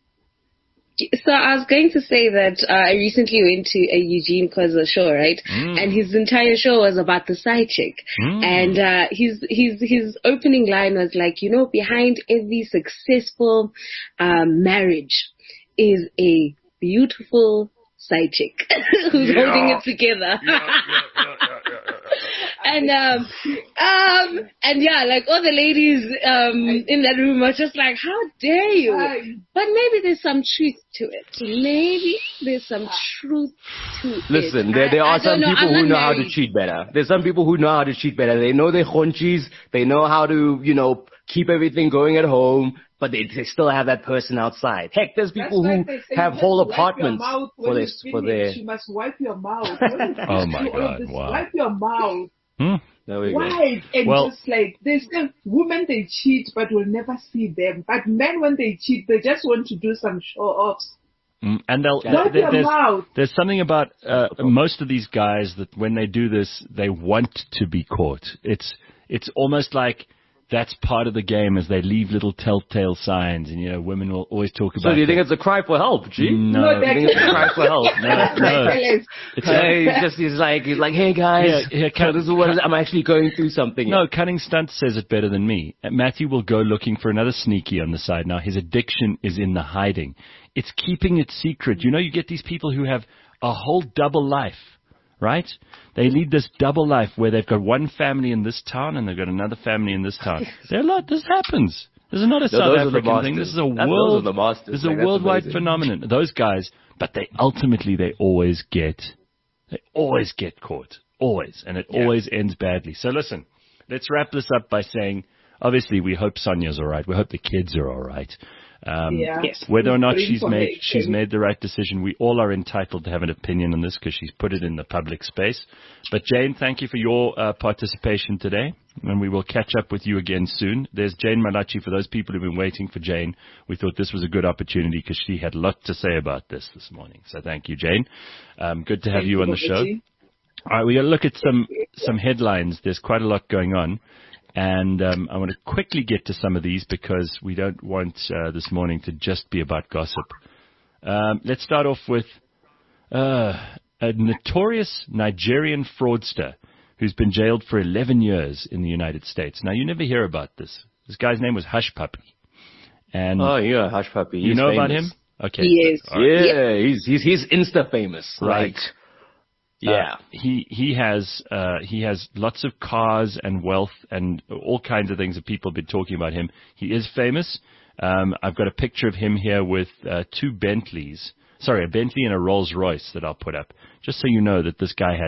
So I was going to say that uh, I recently went to a Eugene Koza show, right? Mm. And his entire show was about the side chick. Mm. And uh, his his his opening line was like, you know, behind every successful um, marriage is a beautiful side chick who's Yeah. holding it together. And um, um, and yeah, like all the ladies um in that room were just like, "How dare you?" Aye. But maybe there's some truth to it. Maybe there's some truth to it. listen, there, there I- are I don't some know. people I'm who not know how to married. cheat better. There's some people who know how to cheat better. They know their honchis. They know how to, you know, keep everything going at home, but they, they still have that person outside. Heck, there's That's people why who they say have you whole have to wipe your apartments mouth for when this, you for finish. their. You must wipe your mouth. When you Oh finish my do all God, this, wow. Wipe your mouth. Hmm? There we go. Wipe. And Well- just like, there's still, women they cheat, but we'll never see them. But men, when they cheat, they just want to do some show-offs. Mm, and they'll, Wipe there- your there's, mouth. there's something about uh, most of these guys that when they do this, they want to be caught. It's it's almost like that's part of the game, as they leave little telltale signs, and you know, women will always talk about. So do you think that. it's a cry for help, G? No, No, Do you think it's a cry for help? no, no. Fellas, It's Hey, he's just he's like he's like, hey guys, Yeah, yeah, so this is what I'm actually going through something. No, Cunning Stunt says it better than me. Uh, Matthew will go looking for another sneaky on the side. Now, his addiction is in the hiding. It's keeping it secret. You know, you get these people who have a whole double life, right? They lead this double life where they've got one family in this town and they've got another family in this town. There are a lot. This happens. This is not a No, South those are the African thing. masters. This is a That- those world. are the masters. This is a Like, that's worldwide amazing. phenomenon. Those guys, but they ultimately they always get, they always get caught, always, and it always ends badly. So listen, let's wrap this up by saying, obviously, we hope Sonia's all right. We hope the kids are all right. Um, Yeah. Yes. Whether or not Bring she's for made me. she's made the right decision, we all are entitled to have an opinion on this because she's put it in the public space. But Jane, thank you for your uh, participation today, and we will catch up with you again soon. There's Jane Malachi. For those people who've been waiting for Jane, we thought this was a good opportunity because she had a lot to say about this this morning. So thank you, Jane. Um, good to have Thank you on the Papa show. G. All right, we got to look at some some headlines. There's quite a lot going on, and um, I want to quickly get to some of these because we don't want uh, this morning to just be about gossip. Um, let's start off with uh, a notorious Nigerian fraudster who's been jailed for eleven years in the United States. Now, you never hear about this. This guy's name was Hush Puppy. And Oh yeah, Hush Puppy. you He's know about famous. him? Okay. Yes. All right. Yeah, he's he's he's Insta famous. Right. Like, yeah. Uh, he he has uh, he has lots of cars and wealth and all kinds of things that people have been talking about him. He is famous. Um, I've got a picture of him here with uh, two Bentleys. Sorry, a Bentley and a Rolls Royce that I'll put up, just so you know that this guy had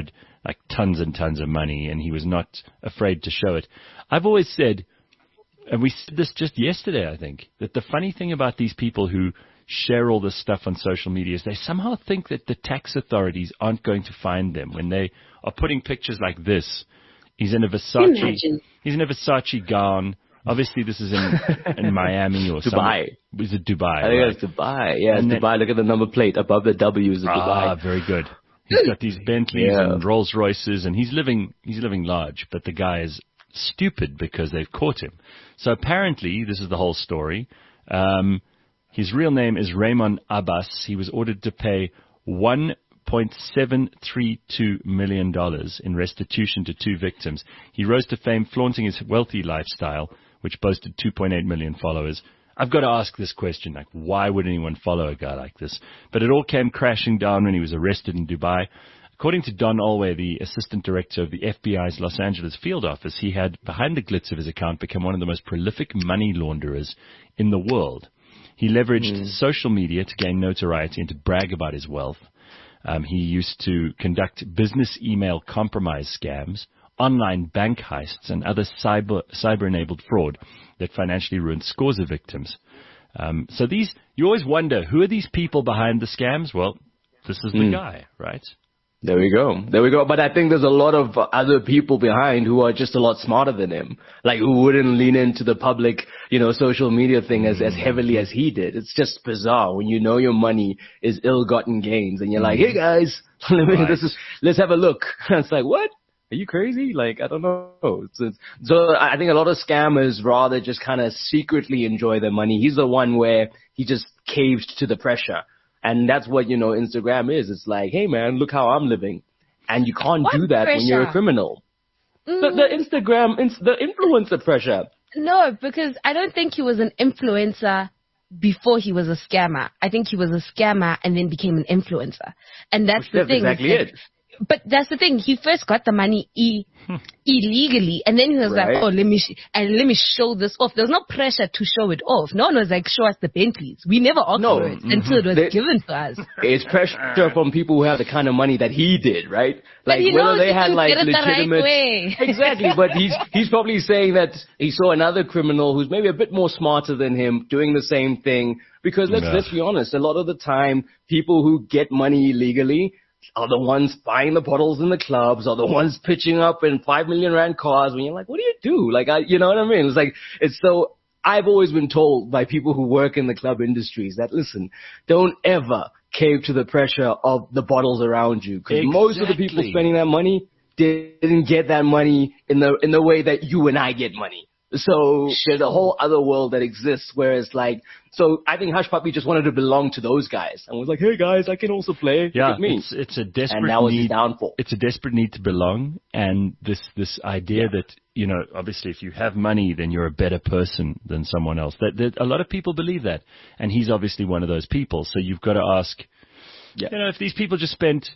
like tons and tons of money, and he was not afraid to show it. I've always said, and we said this just yesterday, I think, that the funny thing about these people who share all this stuff on social media is they somehow think that the tax authorities aren't going to find them when they are putting pictures like this. He's in a Versace, Imagine. he's in a Versace gown. Obviously, this is in in Miami or Dubai. Somewhere. Is it Dubai? I think right? it's Dubai. Yeah, And it's then- Dubai. Look at the number plate above the W is Ah, Dubai. very good. He's got these Bentleys Yeah. and Rolls Royces, and he's living he's living large. But the guy is stupid because they've caught him. So apparently, this is the whole story. Um, his real name is Raymond Abbas. He was ordered to pay one point seven three two million dollars in restitution to two victims. He rose to fame flaunting his wealthy lifestyle, which boasted two point eight million followers. I've got to ask this question, like, why would anyone follow a guy like this? But it all came crashing down when he was arrested in Dubai. According to Don Alway, the assistant director of the F B I's Los Angeles field office, he had, behind the glitz of his account, become one of the most prolific money launderers in the world. He leveraged mm. social media to gain notoriety and to brag about his wealth. Um, he used to conduct business email compromise scams, online bank heists, and other cyber, cyber-enabled fraud that financially ruined scores of victims. Um, so these, you always wonder, who are these people behind the scams? Well, this is the Mm. guy, right? There we go. There we go. But I think there's a lot of other people behind who are just a lot smarter than him. Like, who wouldn't lean into the public, you know, social media thing as, as heavily as he did. It's just bizarre when you know your money is ill-gotten gains and you're like, hey guys, Right. this is, let's have a look. It's like, what? Are you crazy? Like, I don't know. It's, it's, so I think a lot of scammers rather just kind of secretly enjoy their money. He's the one where he just caved to the pressure. And that's what, you know, Instagram is. It's like, hey, man, look how I'm living. And you can't What do that pressure? when you're a criminal. Mm, The, the Instagram, ins- the influencer pressure. no, because I don't think he was an influencer before he was a scammer. I think he was a scammer and then became an influencer. And that's the That's thing. exactly that- it. But that's the thing. He first got the money e- illegally, and then he was Right. like, "Oh, let me sh- and let me show this off." There's no pressure to show it off. No one was like, "Show us the Bentleys." We never asked No. for it until it was They- given to us. It's pressure from people who have the kind of money that he did, right? Like, he whether knows they he had can like get it the right legitimate. way. Exactly, but he's he's probably saying that he saw another criminal who's maybe a bit more smarter than him doing the same thing. Because let's Yeah. let's be honest, a lot of the time, people who get money illegally are the ones buying the bottles in the clubs, are the ones pitching up in five million rand cars. When you're like, what do you do? Like, I, you know what I mean? It's like, it's so. I've always been told by people who work in the club industries that, listen, don't ever cave to the pressure of the bottles around you, because most of the people Exactly. spending that money didn't get that money in the in the way that you and I get money. So there's a whole other world that exists where it's like, so I think Hush Puppy just wanted to belong to those guys and was like, hey guys, I can also play. Yeah, Look at me. it's it's a desperate And that was his need. downfall. It's a desperate need to belong, and this this idea that, you know, obviously if you have money, then you're a better person than someone else. That, that a lot of people believe that, and he's obviously one of those people. So you've got to ask, Yeah. you know, if these people just spent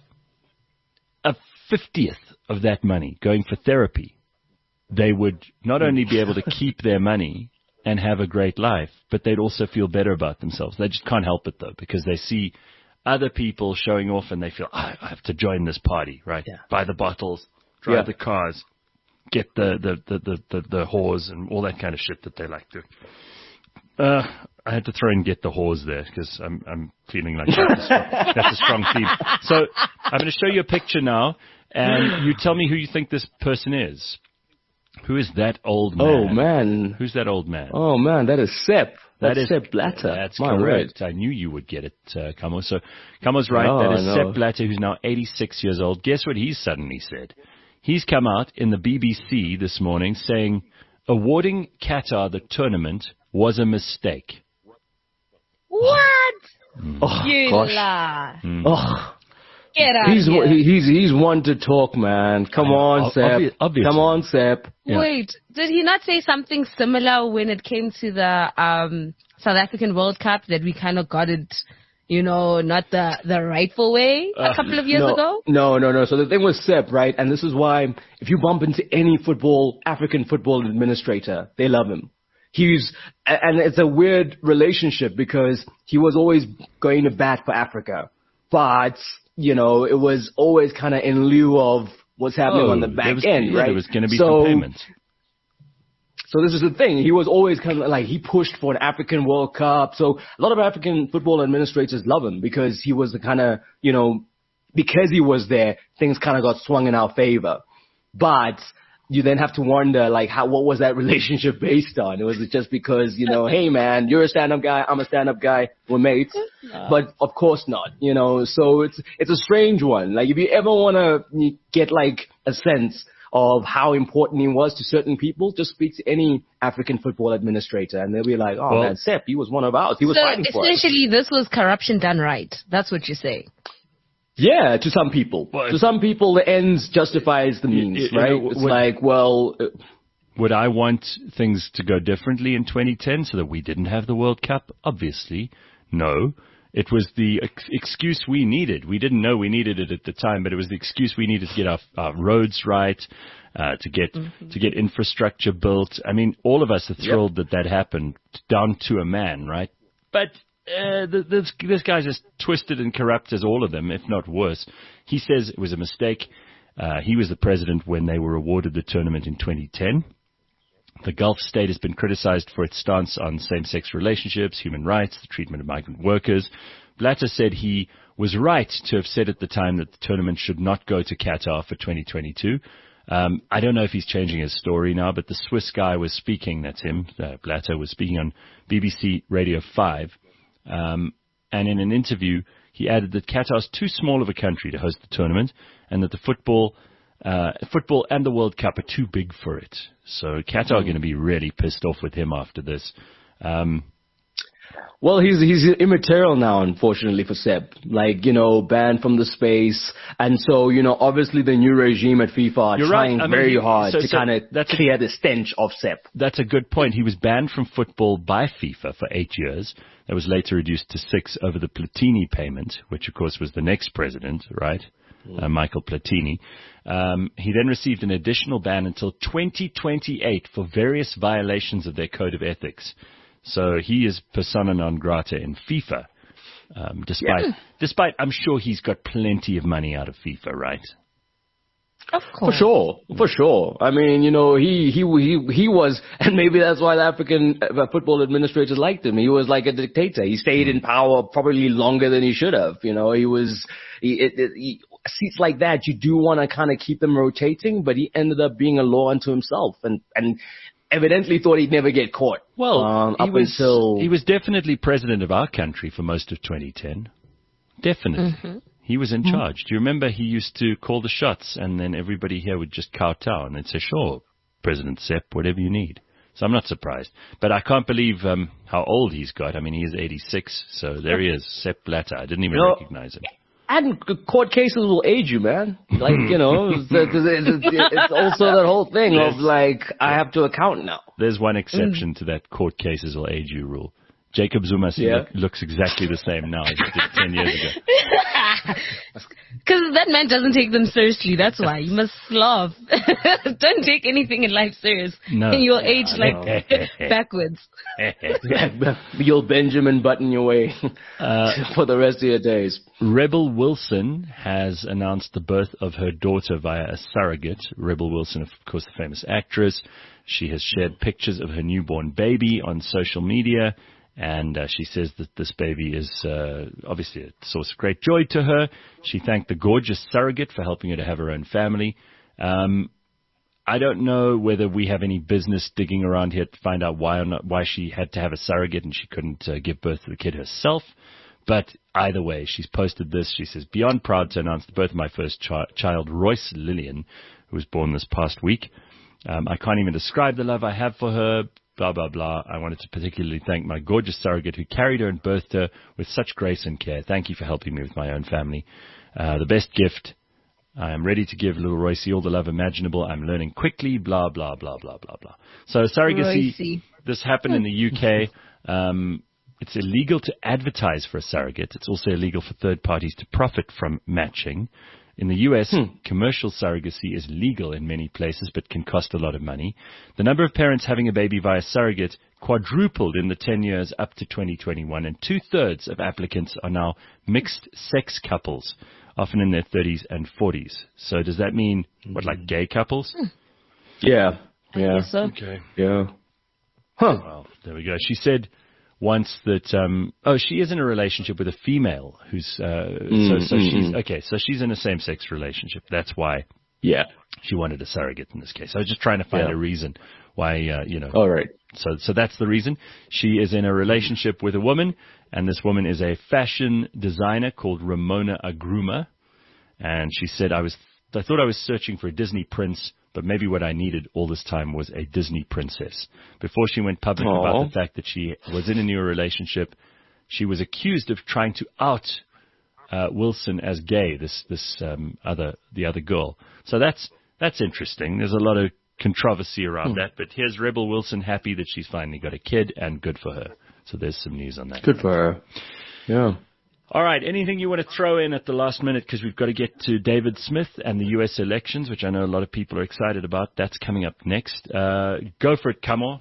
a fiftieth of that money going for therapy, they would not only be able to keep their money and have a great life, but they'd also feel better about themselves. They just can't help it, though, because they see other people showing off and they feel, oh, I have to join this party, right? Yeah. Buy the bottles, drive Yeah. the cars, get the, the, the, the, the, the whores and all that kind of shit that they like to. Uh, I had to throw in get the whores there because I'm, I'm feeling like that's a, strong, that's a strong theme. So I'm going to show you a picture now, and you tell me who you think this person is. Who is that old man? Oh man. Who's that old man? Oh man, that is Sepp. That That's is Sepp Blatter. That's My correct. word. I knew you would get it, uh, Kamo. So Kamo's right. Oh, that is no. Sepp Blatter, who's now eighty-six years old. Guess what he's suddenly said? He's come out in the B B C this morning saying awarding Qatar the tournament was a mistake. What? Oh You gosh. lie. Oh. Get out He's here. he- he's he's one to talk, man. Come I know. on, Ob- Sepp. obvi- obviously. Come on, Sepp. Yeah. Wait, did he not say something similar when it came to the um, South African World Cup that we kind of got it, you know, not the, the rightful way a Uh, couple of years no, ago? No, no, no. So the thing with Sepp, right, and this is why if you bump into any football, African football administrator, they love him. He's, and it's a weird relationship because he was always going to bat for Africa, but, you know, it was always kind of in lieu of what's happening Oh, on the back there was, end, yeah, right? There was going to be so, some payments. So this is the thing. He was always kind of like, he pushed for an African World Cup. So a lot of African football administrators love him because he was the kind of, you know, because he was there, things kind of got swung in our favor. But you then have to wonder, like, how, what was that relationship based on? Was it just because, you know, hey man, you're a stand-up guy, I'm a stand-up guy, we're mates? No. But of course not, you know, so it's, it's a strange one. Like, if you ever want to get like a sense of how important he was to certain people, just speak to any African football administrator and they'll be like, oh well, man, Sepp, he was one of ours. He was so fighting for us. Essentially, this was corruption done right. That's what you say. Yeah, to some people. Well, to some people, the ends justifies the means, it, it, right? It, it's would, like, well... Uh, would I want things to go differently in twenty ten so that we didn't have the World Cup? Obviously, no. It was the ex- excuse we needed. We didn't know we needed it at the time, but it was the excuse we needed to get our, our roads right, uh, to get mm-hmm. to get infrastructure built. I mean, all of us are thrilled yep. that that happened, down to a man, right? But... Uh, this, this guy's as twisted and corrupt as all of them, if not worse. He says it was a mistake. Uh, he was the president when they were awarded the tournament in twenty ten. The Gulf state has been criticized for its stance on same-sex relationships, human rights, the treatment of migrant workers. Blatter said he was right to have said at the time that the tournament should not go to Qatar for twenty twenty-two. Um, I don't know if he's changing his story now, but the Swiss guy was speaking, that's him, uh, Blatter was speaking on B B C Radio five. Um, and in an interview, he added that Qatar's too small of a country to host the tournament, and that the football, uh, football and the World Cup are too big for it. So Qatar are going to be really pissed off with him after this. Um, Well, he's he's immaterial now, unfortunately, for Sepp. Like, you know, banned from the space. And so, you know, obviously the new regime at FIFA are You're trying right. I mean, very he, hard so, to so kind of clear a, the stench of Sepp. That's a good point. He was banned from football by FIFA for eight years. That was later reduced to six over the Platini payment, which, of course, was the next president, right? Mm. Uh, Michael Platini. Um, he then received an additional ban until twenty twenty-eight for various violations of their code of ethics. So he is persona non grata in FIFA, um, despite, yeah. despite I'm sure he's got plenty of money out of FIFA, right? Of course. For sure, for sure. I mean, you know, he, he, he, he was, and maybe that's why the African football administrators liked him. He was like a dictator. He stayed in power probably longer than he should have. You know, he was, he, it, it, he, seats like that, you do want to kind of keep them rotating, but he ended up being a law unto himself and, and, evidently thought he'd never get caught. Well, um, up he was until he was definitely president of our country for most of twenty ten. Definitely. Mm-hmm. He was in mm-hmm. charge. Do you remember he used to call the shots and then everybody here would just kowtow and they'd say, sure, President Sepp, whatever you need. So I'm not surprised. But I can't believe um, how old he's got. I mean, he is eighty-six, so there he is, Sepp Blatter. I didn't even you know, recognize him. And court cases will age you, man. Like, you know, it's, it's, it's also that whole thing yes. of like, I have to account now. There's one exception mm. to that court cases will age you rule. Jacob Zuma yeah. look, looks exactly the same now as he did ten years ago. Because that man doesn't take them seriously. That's why. You must laugh. Don't take anything in life serious. No. And you'll age no. like backwards. You'll Benjamin Button your way uh, for the rest of your days. Rebel Wilson has announced the birth of her daughter via a surrogate. Rebel Wilson, of course, the famous actress. She has shared pictures of her newborn baby on social media. And uh, she says that this baby is uh, obviously a source of great joy to her. She thanked the gorgeous surrogate for helping her to have her own family. Um, I don't know whether we have any business digging around here to find out why or not, why she had to have a surrogate and she couldn't uh, give birth to the kid herself. But either way, she's posted this. She says, beyond proud to announce the birth of my first chi- child, Royce Lillian, who was born this past week. Um, I can't even describe the love I have for her. Blah, blah, blah. I wanted to particularly thank my gorgeous surrogate who carried her and birthed her with such grace and care. Thank you for helping me with my own family. Uh, the best gift. I am ready to give little Royce all the love imaginable. I'm learning quickly. Blah, blah, blah, blah, blah, blah. So surrogacy, Roycey. This happened in the U K. Um, it's illegal to advertise for a surrogate. It's also illegal for third parties to profit from matching. In the U S, Hmm. commercial surrogacy is legal in many places, but can cost a lot of money. The number of parents having a baby via surrogate quadrupled in the ten years up to twenty twenty-one, and two-thirds of applicants are now mixed-sex couples, often in their thirties and forties. So does that mean, what, like gay couples? Yeah. I Yeah. guess so. Okay. Yeah. Huh. Well, there we go. She said once that, um, oh, she is in a relationship with a female who's, uh, Mm, so, so mm, she's, mm. okay, so she's in a same-sex relationship. That's why Yeah. she wanted a surrogate in this case. I was just trying to find Yeah. a reason why, uh, you know. All right. So, so that's the reason. She is in a relationship with a woman, and this woman is a fashion designer called Ramona Agruma. And she said, I was, I thought I was searching for a Disney prince, but maybe what I needed all this time was a Disney princess. Before she went public Aww. about the fact that she was in a new relationship, she was accused of trying to out uh, Wilson as gay. This, this um, other, the other girl. So that's that's interesting. There's a lot of controversy around Hmm. that, but here's Rebel Wilson happy that she's finally got a kid, and good for her. So there's some news on that. Good for her. Yeah. All right, anything you want to throw in at the last minute, because we've got to get to David Smith and the U S elections, which I know a lot of people are excited about. That's coming up next. Uh, go for it, Kamo.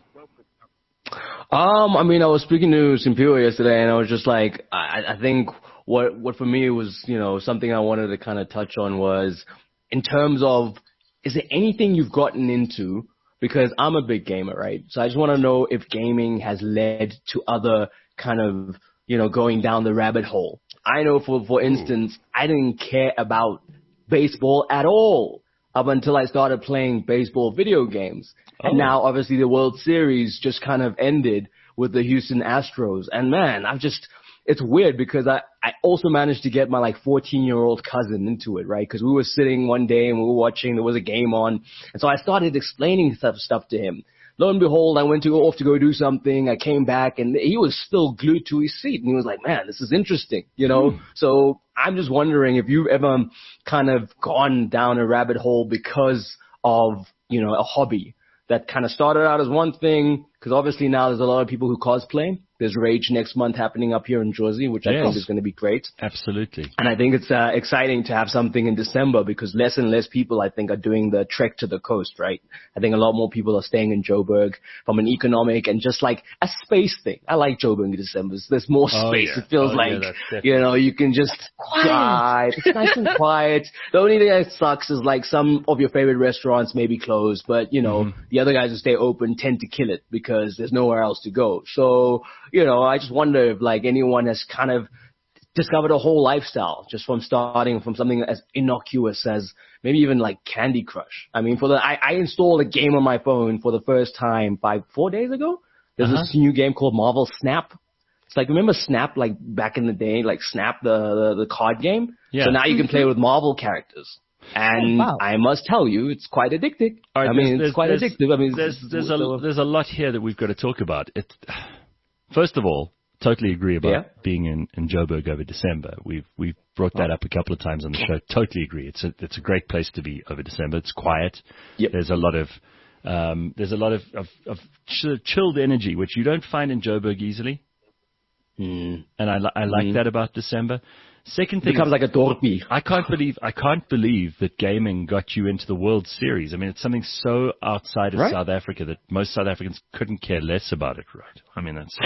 Um, I mean, I was speaking to Simpiwe yesterday, and I was just like, I, I think what what for me was, you know, something I wanted to kind of touch on was in terms of, is there anything you've gotten into? Because I'm a big gamer, right? So I just want to know if gaming has led to other kind of, you know, going down the rabbit hole. I know, for for instance, I didn't care about baseball at all up until I started playing baseball video games. Oh. And now, obviously, the World Series just kind of ended with the Houston Astros. And man, I've just, it's weird because I, I also managed to get my like fourteen year old cousin into it, right? Because we were sitting one day and we were watching, there was a game on. And so I started explaining stuff, stuff to him. Lo and behold, I went to go off to go do something. I came back and he was still glued to his seat. And he was like, man, this is interesting, you know? Mm. So I'm just wondering if you've ever kind of gone down a rabbit hole because of, you know, a hobby that kind of started out as one thing. Because obviously now there's a lot of people who cosplay. There's Rage next month happening up here in Jersey, which yes. I think is going to be great. Absolutely. And I think it's uh, exciting to have something in December because less and less people, I think, are doing the trek to the coast, right? I think a lot more people are staying in Joburg from an economic and just like a space thing. I like Joburg in December. There's more Oh, space. yeah. It feels Oh, like, yeah, you know, you can just drive. It's nice and quiet. The only thing that sucks is like some of your favorite restaurants may be closed, but, you know, mm-hmm. the other guys who stay open tend to kill it because there's nowhere else to go. So, you know, I just wonder if like anyone has kind of discovered a whole lifestyle just from starting from something as innocuous as maybe even like Candy Crush. I mean, for the, I, I installed a game on my phone for the first time five, four days ago. There's uh-huh. this new game called Marvel Snap. It's like, remember Snap, like back in the day, like Snap, the, the, the card game? Yeah. So now you can play with Marvel characters. And oh, wow. I must tell you, it's quite addictive. Right, I mean, it's quite addictive. I mean, there's, there's, a, there's a lot here that we've got to talk about. It, first of all, totally agree about yeah. being in, in Joburg over December. We've we've brought that oh. up a couple of times on the show. Totally agree. It's a it's a great place to be over December. It's quiet. Yep. There's a lot of um, there's a lot of, of, of ch- chilled energy, which you don't find in Joburg easily. Mm. And I, li- I like mm. that about December. Second thing, it becomes is, like a dorpy. I can't believe I can't believe that gaming got you into the World Series. I mean, it's something so outside of right? South Africa that most South Africans couldn't care less about it, right? I mean, that's.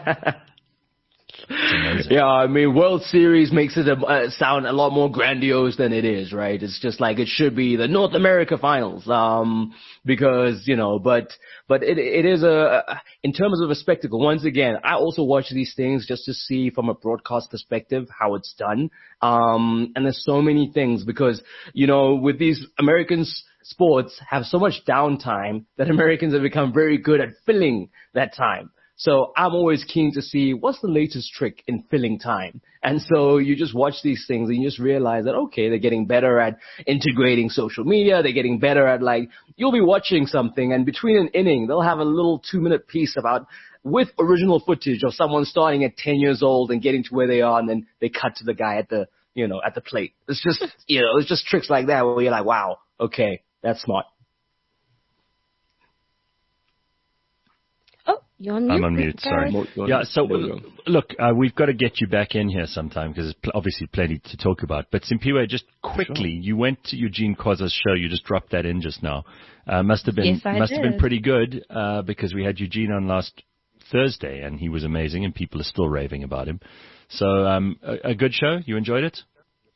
Yeah, I mean, World Series makes it a, uh, sound a lot more grandiose than it is, right? It's just like it should be the North America Finals, um, because you know, but but it it is a in terms of a spectacle. Once again, I also watch these things just to see from a broadcast perspective how it's done, um, and there's so many things because you know with these Americans. Sports have so much downtime that Americans have become very good at filling that time. So I'm always keen to see what's the latest trick in filling time. And so you just watch these things and you just realize that, okay, they're getting better at integrating social media. They're getting better at like, you'll be watching something and between an inning, they'll have a little two minute piece about with original footage of someone starting at ten years old and getting to where they are. And then they cut to the guy at the, you know, at the plate. It's just, you know, it's just tricks like that where you're like, wow, okay, that's smart. Oh, You're on mute. I'm on mute, sorry. Mo- Yeah, so There we go. look, uh, we've got to get you back in here sometime because there's pl- obviously plenty to talk about. But Simpiwe, just quickly, you went to Eugene Khoza's show. You just dropped that in just now. Uh, must have been Yes, I must have been did. pretty good uh, because we had Eugene on last Thursday and he was amazing and people are still raving about him. So um, a, a good show. You enjoyed it?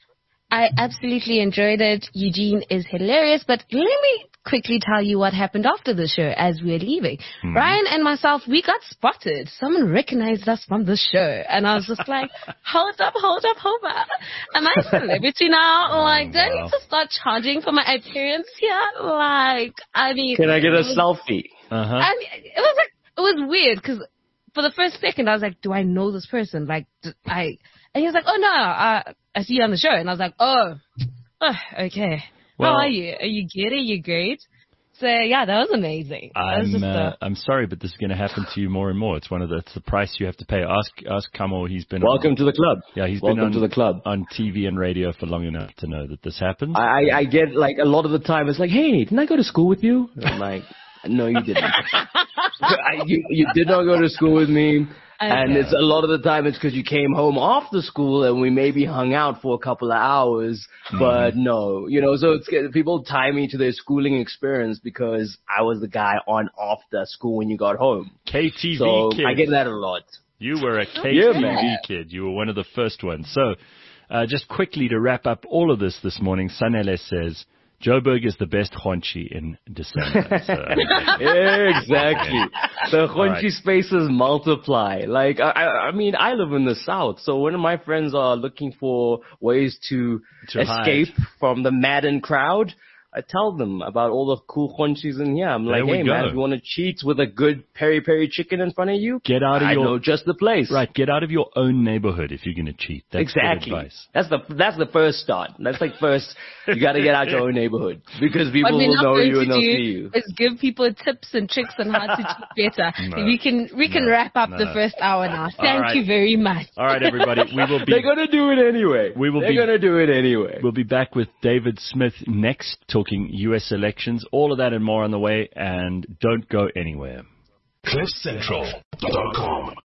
I absolutely enjoyed it. Eugene is hilarious, but let me quickly tell you what happened after the show as we're leaving. Hmm. Ryan and myself, we got spotted. Someone recognized us from the show. And I was just like, hold up, hold up, hold up. Am I a celebrity now? Like, do I wow. need to start charging for my appearance here? Like, I mean. Can I get a it was- selfie? Uh huh. I mean, it was like, it was weird because for the first second I was like, do I know this person? Like, d- I, and he was like, oh no, uh, I see you on the show. And I was like, oh, oh okay. Well- How are you? Are you good? Are you great? So yeah, that was amazing. That was I'm just uh, a, I'm sorry, but this is going to happen to you more and more. It's one of the it's the price you have to pay. Ask ask Kamo. He's been Welcome on, to the club. yeah he's Welcome been on to the club. on T V and radio for long enough to know that this happens. I, I I get like a lot of the time it's like, hey, didn't I go to school with you? And I'm like, no, you didn't. I, you you did not go to school with me. And Okay. it's a lot of the time it's because you came home after school and we maybe hung out for a couple of hours, but no, you know, so it's people tie me to their schooling experience because I was the guy on after school when you got home. K T V So kid. I get that a lot. You were a K T V Yeah, man. kid. You were one of the first ones. So, uh, just quickly to wrap up all of this this morning, Sanele says, Joburg is the best honchi in December. So, Exactly. The right. Khonchi spaces multiply. Like, I, I I mean, I live in the south, so when my friends are looking for ways to, To escape from the Madden crowd, I tell them about all the cool Khonchis in here. I'm There like, we hey man, go. if you want to cheat with a good peri peri chicken in front of you, Get out of I your- know just the place. right, get out of your own neighborhood if you're going to cheat. That's Exactly. good advice. That's the that's the first start. That's like first, you got to get out your own neighborhood because people what we're will not know going you to and they'll do see you. is give people tips and tricks on how to cheat better. No. we can we can No. wrap up No. the first hour now. Thank right. you very much. All right, everybody. We will be They're gonna do it anyway. We will They're be- gonna do it anyway. We'll be back with David Smith next, talking U S elections. All of that and more on the way, and don't go anywhere. cliff central dot com